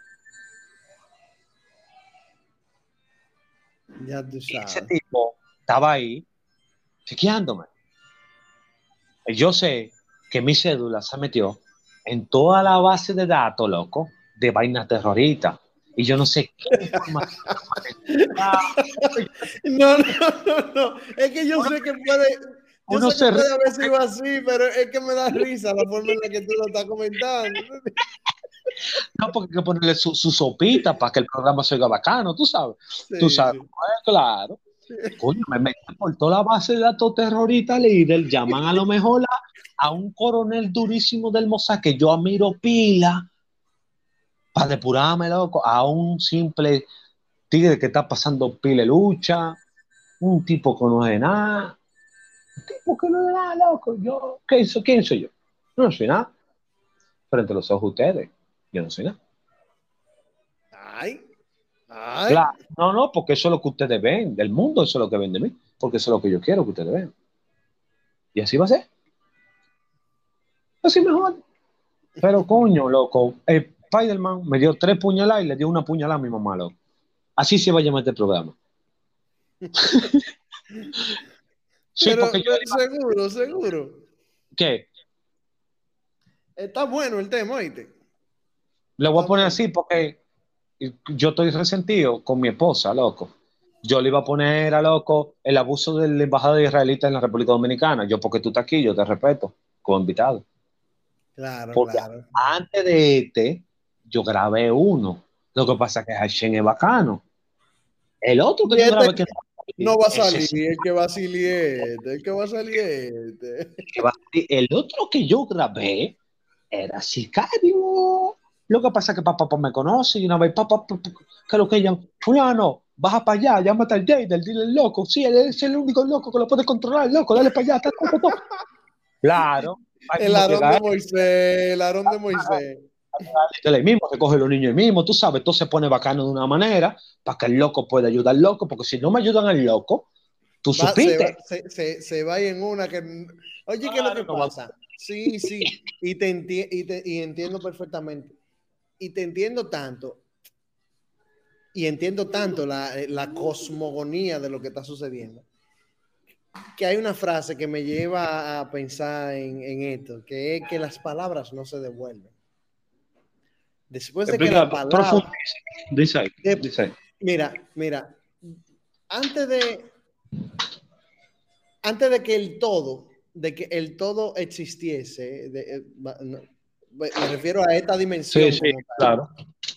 Ya tú Y ese sabes. tipo estaba ahí chequeándome. Y yo sé que mi cédula se metió en toda la base de datos, loco, de vainas terroristas. Y yo no sé qué información. No, no, no, no. Es que yo Uno, sé que puede, yo uno sé que se ríe puede haber porque sido así, pero es que me da risa la forma en la que tú lo estás comentando. no, porque hay que ponerle su, su sopita para que el programa se oiga bacano, tú sabes. Tú Sí, sabes, sí. pues, claro. Coño, me meten por toda la base de datos terrorista líder, llaman a lo mejor a, a un coronel durísimo del Mossad que yo admiro pila, para depurarme, loco, a un simple tigre que está pasando pila de lucha, un tipo que no es nada, un tipo que no es nada, loco. Yo, ¿qué soy? ¿Quién soy yo? Yo no soy nada. Frente a los ojos de ustedes, yo no soy nada. Ay, ay. Claro, no, no, porque eso es lo que ustedes ven, del mundo eso es lo que ven de mí, porque eso es lo que yo quiero que ustedes vean. Y así va a ser, así mejor. Pero coño, loco, el Spider-Man me dio tres puñaladas y le dio una puñalada a mi mamá, loco. Así se va a llamar este programa. Sí, Pero, porque yo pero seguro, seguro. ¿qué? Está bueno el tema, ¿oíste? Le voy Está a poner bueno. así porque yo estoy resentido con mi esposa, loco. Yo le iba a poner a loco el abuso del embajador israelita en la República Dominicana. Yo, porque tú estás aquí, yo te respeto como invitado. Claro, Porque claro. antes de este, yo grabé uno. Lo que pasa es que Hashem es bacano. El otro que Y yo este grabé, que no va a ese salir, sí, el que va a salir este, el que va a salir este. que va- el otro que yo grabé era sicario. Lo que pasa es que papá, papá me conoce y una vez, papá, papá, que lo que llaman, fulano, baja para allá, llámate al Jader, dile al loco, sí, él es el único loco que lo puede controlar, loco, dale para allá, ta, ta, ta, ta. Claro, ahí El mismo Aarón llega de él, Moisés, el Aarón de Moisés. él ahí mismo recoge los niños ahí mismo, tú sabes, todo se pone bacano de una manera para que el loco pueda ayudar al loco, porque si no me ayudan al loco, tú Va, se, va, supiste. se, se, se va en una que. Oye, ¿qué es lo que Claro, no va- pasa? Sí, sí, y te, enti y te y entiendo perfectamente. Y te entiendo tanto, y entiendo tanto la, la cosmogonía de lo que está sucediendo, que hay una frase que me lleva a pensar en, en esto, que es que las palabras no se devuelven. Después de que la Explica, palabra, profundiza, dice ahí, de, dice ahí. mira, mira, antes de, antes de que el todo, de que el todo existiese, de, no, me refiero a esta Sí, dimensión sí, como tal, claro.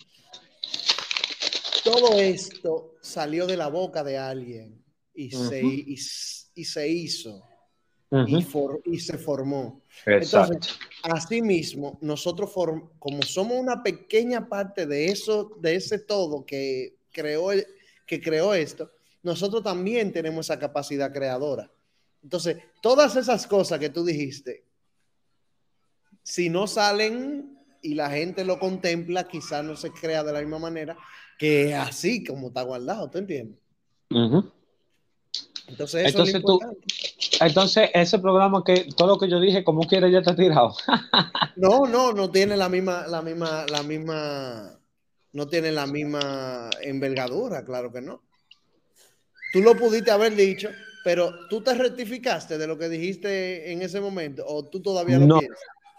todo esto salió de la boca de alguien y, uh-huh. se, y, y se hizo uh-huh. y, for, y se formó. Exacto. Entonces, asimismo, nosotros form, como somos una pequeña parte de eso, de ese todo que creó, el, que creó esto, nosotros también tenemos esa capacidad creadora. Entonces, todas esas cosas que tú dijiste, si no salen y la gente lo contempla, quizás no se crea de la misma manera que así como está guardado, ¿tú entiendes? Uh-huh. Entonces, eso entonces, es lo importante. Tú, entonces, ese programa que todo lo que yo dije, como quiera, ya está tirado. No, no, no tiene la misma, la misma, la misma, no tiene la misma envergadura, claro que no. Tú lo pudiste haber dicho, pero tú te rectificaste de lo que dijiste en ese momento, o tú todavía lo no, piensas.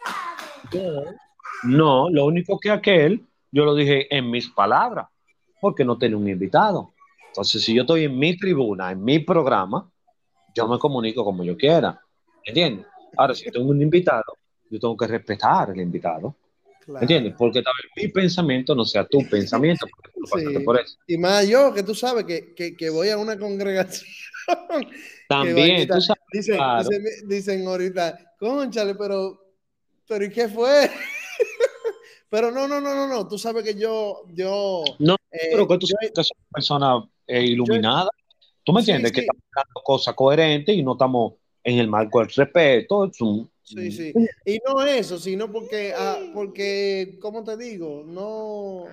No, lo único que aquel, yo lo dije en mis palabras, porque no tenía un invitado. Entonces, si yo estoy en mi tribuna, en mi programa, yo me comunico como yo quiera. ¿Entiendes? Ahora, si tengo un invitado, yo tengo que respetar al invitado. Claro. ¿Entiendes? Porque tal vez mi pensamiento no sea tu pensamiento. Sí. Por eso. Y más yo, que tú sabes que, que, que voy a una congregación. También, tú sabes. Dicen, Claro. dicen, dicen ahorita, cónchale, pero, pero ¿y qué fue? Pero no, no, no, no, no. Tú sabes que yo, yo. No, eh, pero que tú yo, sabes que soy una persona eh, iluminada. Yo, ¿tú me entiendes? Sí, que sí. Estamos hablando cosas coherentes y no estamos en el marco del respeto. Es un, sí, sí. Y no eso, sino porque, ah, porque, ¿cómo te digo? No.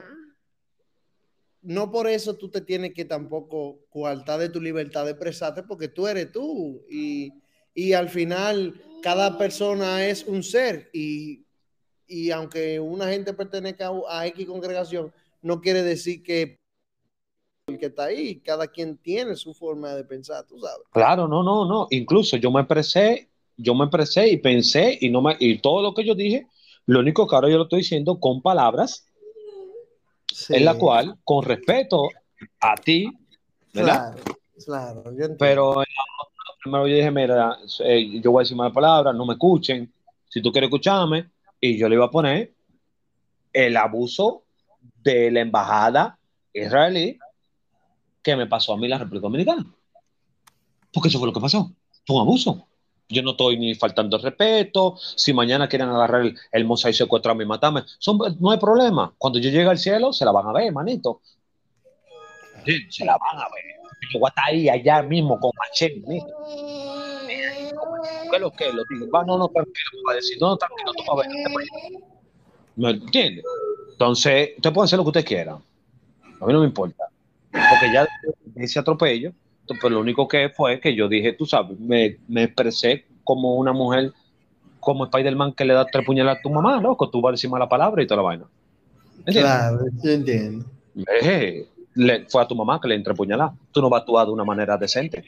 No por eso tú te tienes que tampoco coartar de tu libertad de expresarte, porque tú eres tú. Y, y al final, cada persona es un ser. Y. Y aunque una gente pertenezca a, a X congregación, no quiere decir que el que está ahí, cada quien tiene su forma de pensar, tú sabes. Claro, no, no, no. Incluso yo me expresé, yo me expresé y pensé y no me, y todo lo que yo dije, lo único que ahora yo lo estoy diciendo con palabras, sí. En la cual, con respeto a ti, ¿verdad? Claro, claro. Yo entiendo. Pero primero yo dije, mira, eh, yo voy a decir malas palabras, no me escuchen. Si tú quieres escucharme, y yo le iba a poner el abuso de la embajada israelí que me pasó a mí en la República Dominicana. Porque eso fue lo que pasó. Fue un abuso. Yo no estoy ni faltando el respeto. Si mañana quieren agarrar el, el mosaico y secuestrarme y matarme, son, no hay problema. Cuando yo llegue al cielo, se la van a ver, manito. Sí, se la van a ver. Yo voy a estar ahí, allá mismo, con machete, manito. ¿Qué es lo que? Lo digo. Va, no, no, tranquilo, va a decir, no, tranquilo, tú vas a ver. ¿Me entiendes? Entonces, usted puede hacer lo que usted quiera. A mí no me importa. Porque ya ese atropello, pues lo único que fue que yo dije, tú sabes, me, me expresé como una mujer, como Spider-Man que le da tres puñaladas a tu mamá, loco, tú vas a decir mala palabra y toda la vaina. ¿Entiendes? Claro, yo entiendo. Eh, le, fue a tu mamá que le entró puñalada. Tú no vas a actuar de una manera decente.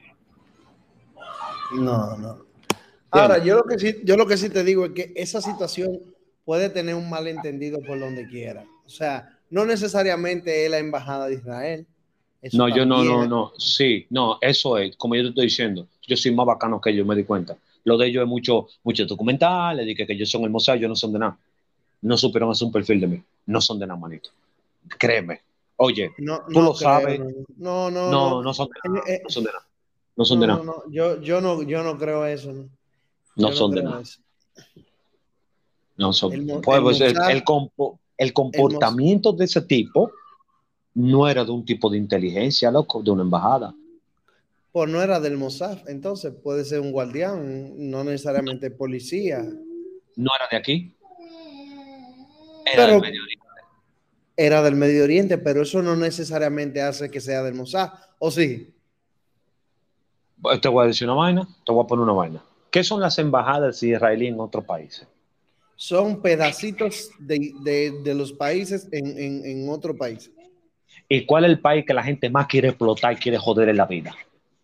No, no. Ahora, yo lo, que sí, yo lo que sí te digo es que esa situación puede tener un malentendido por donde quiera. O sea, no necesariamente es la embajada de Israel. Eso no, yo no, no, no. Sí, no, eso es, como yo te estoy diciendo, yo soy más bacano que ellos, me di cuenta. Lo de ellos es mucho, mucho documental, le dije que ellos son el mosaico, ellos no son de nada. No supieron hacer un perfil de mí. No son de nada, manito. Créeme. Oye, no, tú no lo creo, sabes. No, no, no. No, no son de nada. No son de nada. No son no, de nada. No, yo, yo, no, yo no creo eso. No, no yo son no de nada. Eso. No son. El, pues, el, el, el, el, compo, el comportamiento el de ese tipo no era de un tipo de inteligencia, loco, de una embajada. Pues no era del Mossad, entonces puede ser un guardián, no necesariamente policía. No era de aquí. Era pero, del Medio Oriente. Era del Medio Oriente, pero eso no necesariamente hace que sea del Mossad, ¿o sí? Te voy a decir una vaina, te voy a poner una vaina. ¿Qué son las embajadas israelíes en otros países? Son pedacitos de, de, de los países en, en, en otro país. ¿Y cuál es el país que la gente más quiere explotar y quiere joder en la vida?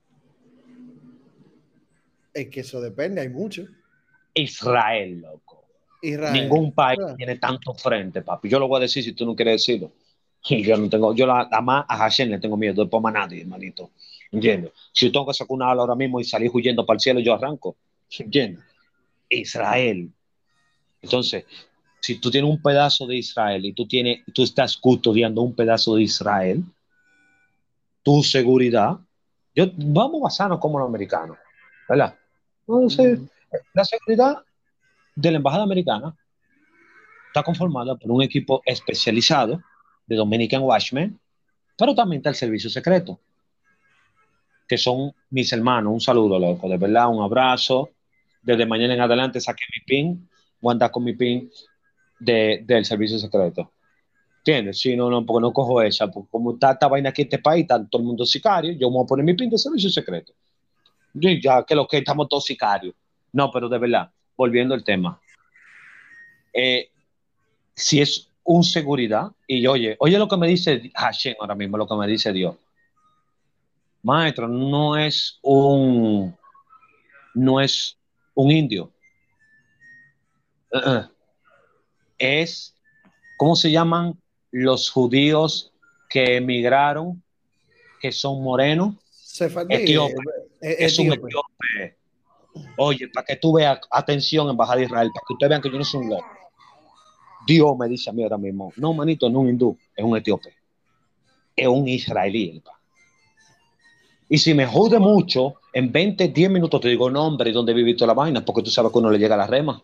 Es que eso depende, hay mucho. Israel, loco. Israel. Ningún país claro. tiene tanto frente, papi. Yo lo voy a decir si tú no quieres decirlo. Yo no tengo, yo la, la más a Hashem le tengo miedo, después más a nadie, hermanito. ¿Entiendes? Si yo tengo que sacar una ala ahora mismo y salir huyendo para el cielo, yo arranco. ¿Entiendes? Israel. Entonces, si tú tienes un pedazo de Israel y tú, tienes, tú estás custodiando un pedazo de Israel, tu seguridad, yo, vamos a basarnos como los americanos, ¿verdad? Entonces, mm. la seguridad de la embajada americana está conformada por un equipo especializado de Dominican Watchmen, pero también está el servicio secreto. que son mis hermanos. Un saludo, loco, de verdad, un abrazo. Desde mañana en adelante saqué mi pin, voy a andar con mi pin de, del servicio secreto. ¿Entiendes? Sí, no, no, porque no cojo esa. Porque como está esta vaina aquí en este país, está todo el mundo sicario, yo me voy a poner mi pin de servicio secreto. Y ya que lo que estamos todos sicarios. No, pero de verdad, volviendo al tema. Eh, si es un seguridad, y oye, oye lo que me dice Hashem ahora mismo, lo que me dice Dios. Maestro, no es un no es un indio. Uh-uh. Es, ¿cómo se llaman los judíos que emigraron, que son morenos? Etíope. Eh, es un etíope. Oye, para que tú veas, atención, embajada de Israel, para que ustedes vean que yo no soy un loco. Dios me dice a mí ahora mismo, no, manito, no es un hindú, es un etíope. Es un israelí. Y si me jode mucho, en veinte, diez minutos te digo, no, hombre, ¿y dónde viviste la vaina? Porque tú sabes que uno le llega a la rema.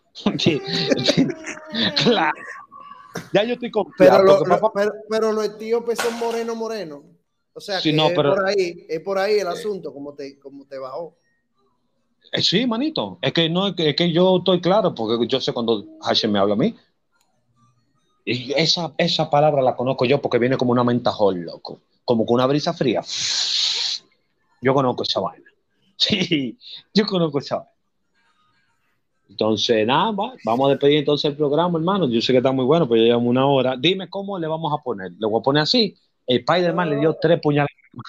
Claro. Ya yo estoy confiado. Pero, lo, papá... pero, pero los etíopes son moreno, moreno. O sea, sí, que no, es, pero... por ahí, es por ahí el asunto, como te, como te bajó. Eh, sí, manito. Es que, no, es que, es que yo estoy claro, porque yo sé cuando Hashem me habla a mí. Y esa, esa palabra la conozco yo porque viene como una mentajol, loco. Como con una brisa fría. Yo conozco esa vaina. Sí, yo conozco esa vaina. Entonces, nada, va, vamos a despedir entonces el programa, hermano. Yo sé que está muy bueno, pero ya llevamos una hora. Dime cómo le vamos a poner. Le voy a poner así. El Spider-Man le dio tres puñaladas.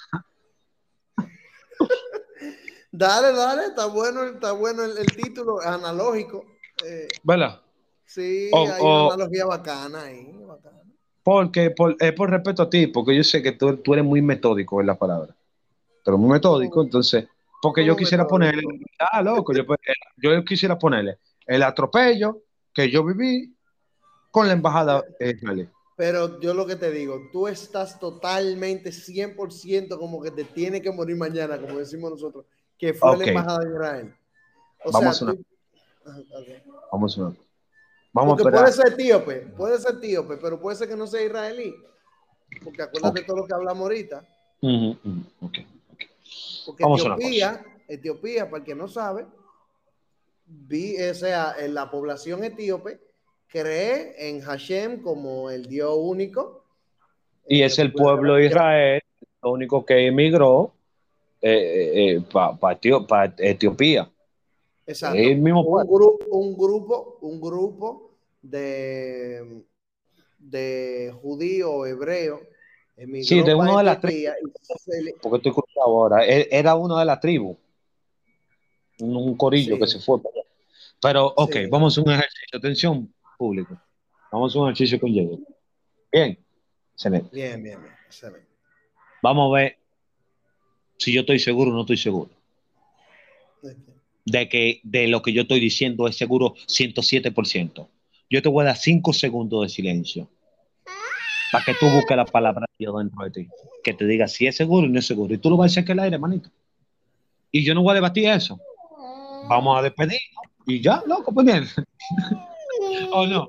Dale, dale, está bueno, está bueno el, el título, analógico. Eh, ¿Verdad? Sí, o, hay o, una analogía bacana ahí. Bacana. Porque, por, es por respeto a ti, porque yo sé que tú, tú eres muy metódico en las palabras. Pero muy metódico, entonces, porque yo quisiera ponerle, ah, loco, yo, yo quisiera ponerle el atropello que yo viví con la embajada israelí. Pero yo lo que te digo, tú estás totalmente cien por ciento como que te tiene que morir mañana, como decimos nosotros, que fue okay. La embajada de Israel. O Vamos sea, a una. Tú... Okay. Vamos a una. Vamos porque a puede ser etíope, puede ser etíope, pero puede ser que no sea israelí. Porque acuérdate okay. de todo lo que hablamos ahorita. Uh-huh, uh-huh. Okay. Porque Etiopía, Etiopía, para el que no sabe, vi, o sea, en la población etíope cree en Hashem como el Dios único. Y eh, es el pueblo de Israel, lo único que emigró eh, eh, para pa pa Etiopía. Exacto. El mismo un, grupo, un grupo, un grupo de, de judíos hebreos. Sí, de uno de las tribus. Porque estoy escuchando ahora. Era uno de la tribu. Un, un corillo sí. que se fue para allá. Pero, ok, sí. Vamos a hacer un ejercicio. Atención, público. Vamos a hacer un ejercicio con Diego. Bien. Excelente. Bien, bien, bien. Excelente. Vamos a ver si yo estoy seguro o no estoy seguro. Okay. De que de lo que yo estoy diciendo es seguro ciento siete por ciento. Yo te voy a dar cinco segundos de silencio. Para que tú busques la palabra de Dios dentro de ti. Que te diga si es seguro o no es seguro. Y tú lo vas a hacer que el aire, manito. Y yo no voy a debatir eso. Vamos a despedir. Y ya, loco, pues bien. ¿O no?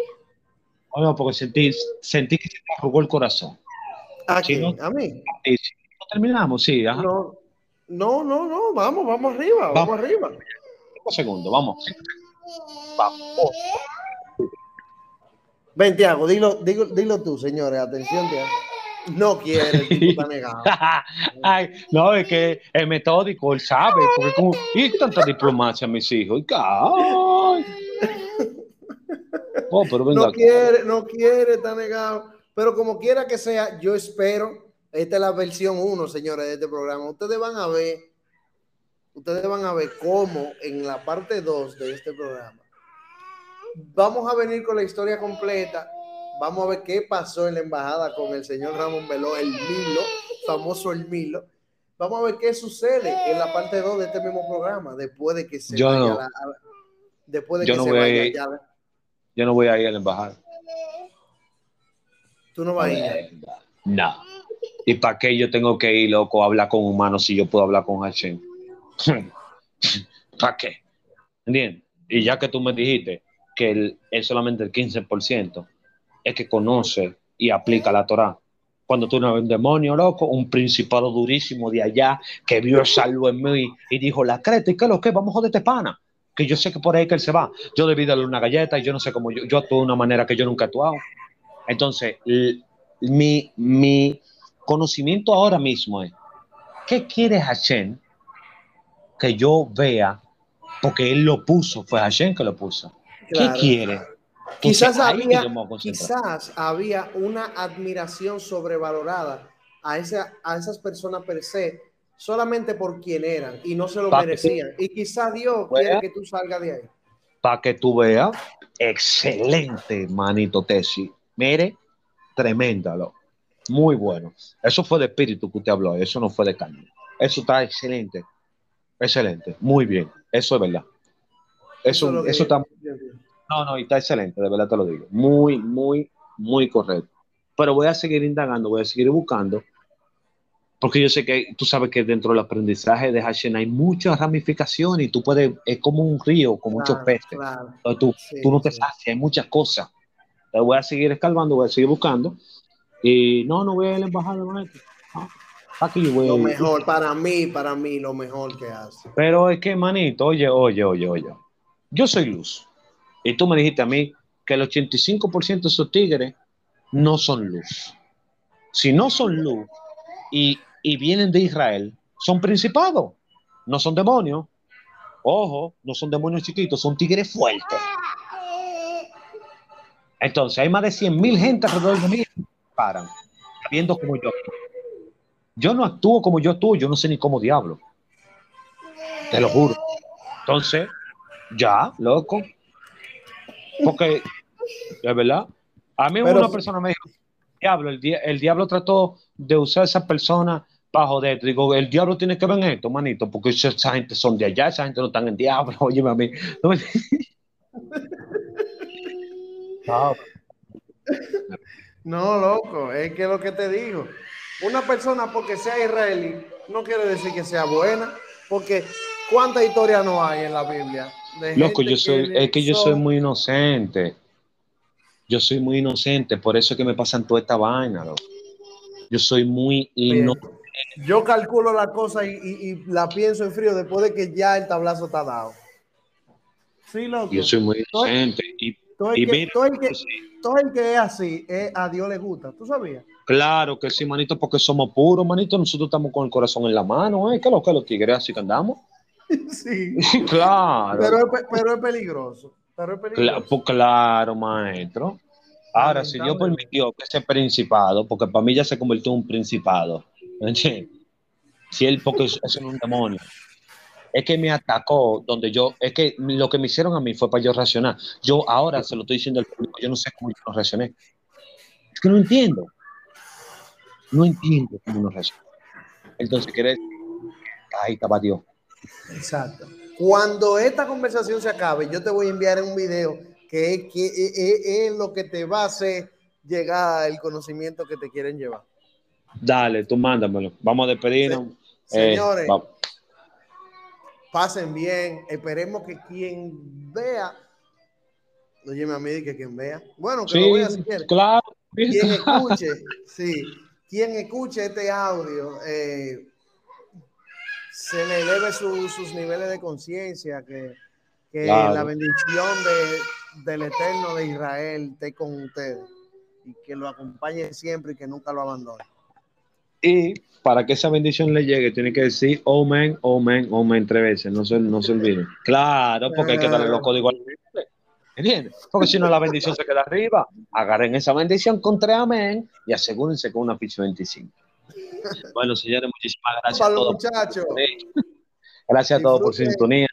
¿O no? Porque sentí, sentí que se te arrugó el corazón. ¿A si quién? no, ¿A mí? Si no terminamos, sí. Ajá. No, no, no, no. Vamos, vamos arriba. Vamos, vamos arriba. Cinco segundos, vamos. Vamos. Ven, Tiago, dilo, dilo, dilo tú, señores. Atención, Tiago. No quiere, el tipo está negado. Ay, no, es que es metódico, él sabe, porque como, y tanta diplomacia, mis hijos. Y, ay. Oh, pero venga, no quiere, no quiere, está negado. Pero como quiera que sea, yo espero, esta es la versión uno, señores, de este programa. Ustedes van a ver, ustedes van a ver cómo en la parte dos de este programa vamos a venir con la historia completa. Vamos a ver qué pasó en la embajada con el señor Ramón Veló, el Milo, famoso el Milo. Vamos a ver qué sucede en la parte dos de este mismo programa, después de que se yo vaya no. la, después de yo que no se voy vaya ir, ya. Yo no voy a ir a la embajada. ¿Tú no vas a ir? No. ¿Y para qué yo tengo que ir, loco, a hablar con humanos si yo puedo hablar con Hashem? ¿Para qué? ¿Entiendes? Y ya que tú me dijiste que el, es solamente el quince por ciento es que conoce y aplica la Torá. Cuando tú no ves un demonio, loco, un principado durísimo de allá que vio salvo en mí y dijo, la creta, ¿y qué es lo que? Vamos a joder este pana, que yo sé que por ahí que él se va. Yo debí darle una galleta y yo no sé cómo, yo, yo actúo de una manera que yo nunca he actuado. Entonces, l- mi, mi conocimiento ahora mismo es, ¿qué quiere Hashem que yo vea? Porque él lo puso, fue Hashem que lo puso. ¿Qué Claro. quiere? Quizás Entonces, ahí había, yo me voy a concentrar. quizás había una admiración sobrevalorada a, esa, a esas personas per se, solamente por quien eran y no se lo Pa' que tú merecían. Y quizás Dios veas, quiere que tú salgas de ahí. para que tú veas, excelente, manito Tesi. Mire, tremenda, loco. Muy bueno. Eso fue de espíritu que usted habló, eso no fue de carne. Eso está excelente, excelente, muy bien. Eso es verdad. Eso es Eso, lo que eso yo, está. yo entiendo. No, no, y está excelente, de verdad te lo digo. Muy, muy, muy correcto. Pero voy a seguir indagando, voy a seguir buscando, porque yo sé que tú sabes que dentro del aprendizaje de Hashem hay muchas ramificaciones y tú puedes, es como un río con muchos Claro, peces. claro. Entonces tú, Sí, tú no te sí. sacias, hay muchas cosas. Entonces voy a seguir escarbando, voy a seguir buscando. Y no, no voy a ir a la embajada, maestro. No, aquí yo Lo voy. mejor, para mí, para mí, lo mejor que hace. Pero es que, manito, oye, oye, oye, oye. Yo soy luz. Y tú me dijiste a mí que el ochenta y cinco por ciento de esos tigres no son luz. Si no son luz y, y vienen de Israel, son principados, no son demonios. Ojo, no son demonios chiquitos, son tigres fuertes. Entonces, hay más de cien mil gente alrededor de mí que paran, viendo como yo. Yo no actúo como yo actúo, yo no sé ni cómo diablo. Te lo juro. Entonces, ya, loco. Porque, de verdad, a mí Pero una persona me dijo, diablo, el, di el diablo trató de usar a esa persona para joder. Digo, el diablo tiene que ver en esto, manito, porque esa, esa gente son de allá, esa gente no están en diablo. Óyeme a mí. No, me... no. no, loco, es que lo que te digo, una persona porque sea israelí no quiere decir que sea buena, porque cuánta historia no hay en la Biblia de Loco, gente yo soy, que es que yo soy son... muy inocente. Yo soy muy inocente, por eso es que me pasan toda esta vaina, loco. Yo soy muy inocente. Yo calculo la cosa y, y, y la pienso en frío después de que ya el tablazo está dado. Sí, loco. Yo soy muy inocente. Y, todo, y el que, mira, todo, el que, sí, todo el que es así, es, a Dios le gusta. ¿Tú sabías? claro que sí, manito, porque somos puros, manito. Nosotros estamos con el corazón en la mano, ¿eh? ¿Qué es lo que los tigres así que andamos? Sí. Claro. Pero, pero es peligroso. Pero es peligroso. Cla pues claro, maestro. Ahora, si Dios permitió que ese principado, porque para mí ya se convirtió en un principado, ¿entiendes? Si él, porque eso es un demonio, es que me atacó donde yo, es que lo que me hicieron a mí fue para yo reaccionar. Yo ahora se lo estoy diciendo al público, yo no sé cómo yo no reaccioné. Es que no entiendo. No entiendo cómo no reaccioné. Entonces, ¿quieres? Ahí estaba Dios. Exacto. Cuando esta conversación se acabe, yo te voy a enviar un video que es, que es, es, es lo que te va a hacer llegar al conocimiento que te quieren llevar. Dale, tú mándamelo. Vamos a despedirnos. Se, señores, eh, pasen bien. Esperemos que quien vea, óyeme a mí que quien vea, bueno, que sí, lo vea si quiere. Claro. Quien escuche, sí, quien escuche este audio, eh, se le eleve su, sus niveles de conciencia, que, que claro. La bendición de, del Eterno de Israel esté con ustedes y que lo acompañe siempre y que nunca lo abandone. Y para que esa bendición le llegue, tiene que decir Omen, Omen, Omen tres veces, no se, no se olviden. Claro, porque hay que darle los códigos al gente, ¿entiendes? Porque si no la bendición se queda arriba. Agarren esa bendición con tres amén y asegúrense con una pizza veinticinco. Bueno, señores, muchísimas gracias para a todos. Muchachos. Gracias a todos por su Disfruten. sintonía.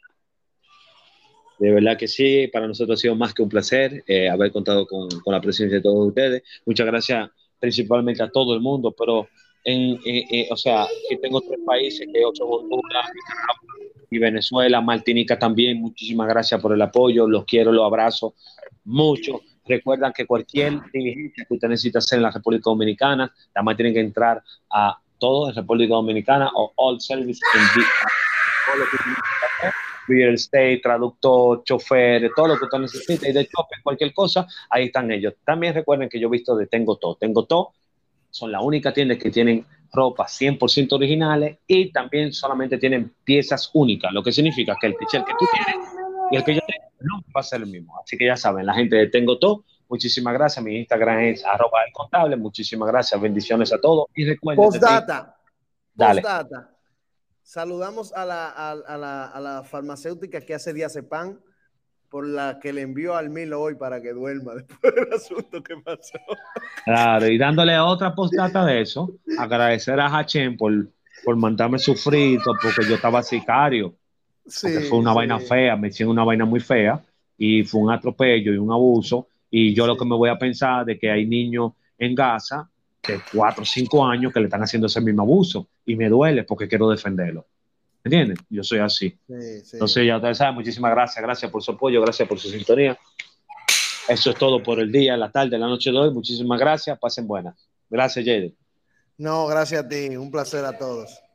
De verdad que sí, para nosotros ha sido más que un placer eh, haber contado con, con la presencia de todos ustedes. Muchas gracias principalmente a todo el mundo, pero en, en, en, o sea, que tengo tres países, que ocho, Honduras, Nicaragua y Venezuela, Martinica también. Muchísimas gracias por el apoyo, los quiero, los abrazo mucho. Recuerdan que cualquier diligencia que usted necesita hacer en la República Dominicana, además tienen que entrar a todo en República Dominicana o All Service en todo lo que real estate, traductor, chofer, todo lo que usted necesite y de shopping, cualquier cosa, ahí están ellos. También recuerden que yo he visto de Tengo Todo, Tengo Todo son las únicas tiendas que tienen ropa cien por ciento originales y también solamente tienen piezas únicas, lo que significa que el t-shirt que tú tienes y el que yo tengo no va a ser el mismo. Así que ya saben, la gente de Tengo Todo, muchísimas gracias. Mi Instagram es arroba el contable. Muchísimas gracias. Bendiciones a todos. Y recuerden. Postdata. Dale. Postdata. Saludamos a la, a, a, la, a la farmacéutica que hace diazepam, por la que le envió al Milo hoy para que duerma después del asunto que pasó. Claro, y dándole otra postdata de eso, agradecer a Hachem por, por mandarme sufrito, porque yo estaba sicario. Sí, porque fue una sí. vaina fea, me hicieron una vaina muy fea y fue un atropello y un abuso y yo sí. Lo que me voy a pensar de que hay niños en Gaza de cuatro o cinco años que le están haciendo ese mismo abuso y me duele porque quiero defenderlo. ¿Entienden? Yo soy así. Sí, sí. Entonces ya ustedes saben, muchísimas gracias, gracias por su apoyo, gracias por su sintonía. Eso es todo por el día, la tarde, la noche de hoy. Muchísimas gracias, pasen buenas. Gracias, Jade. No, gracias a ti, un placer a todos.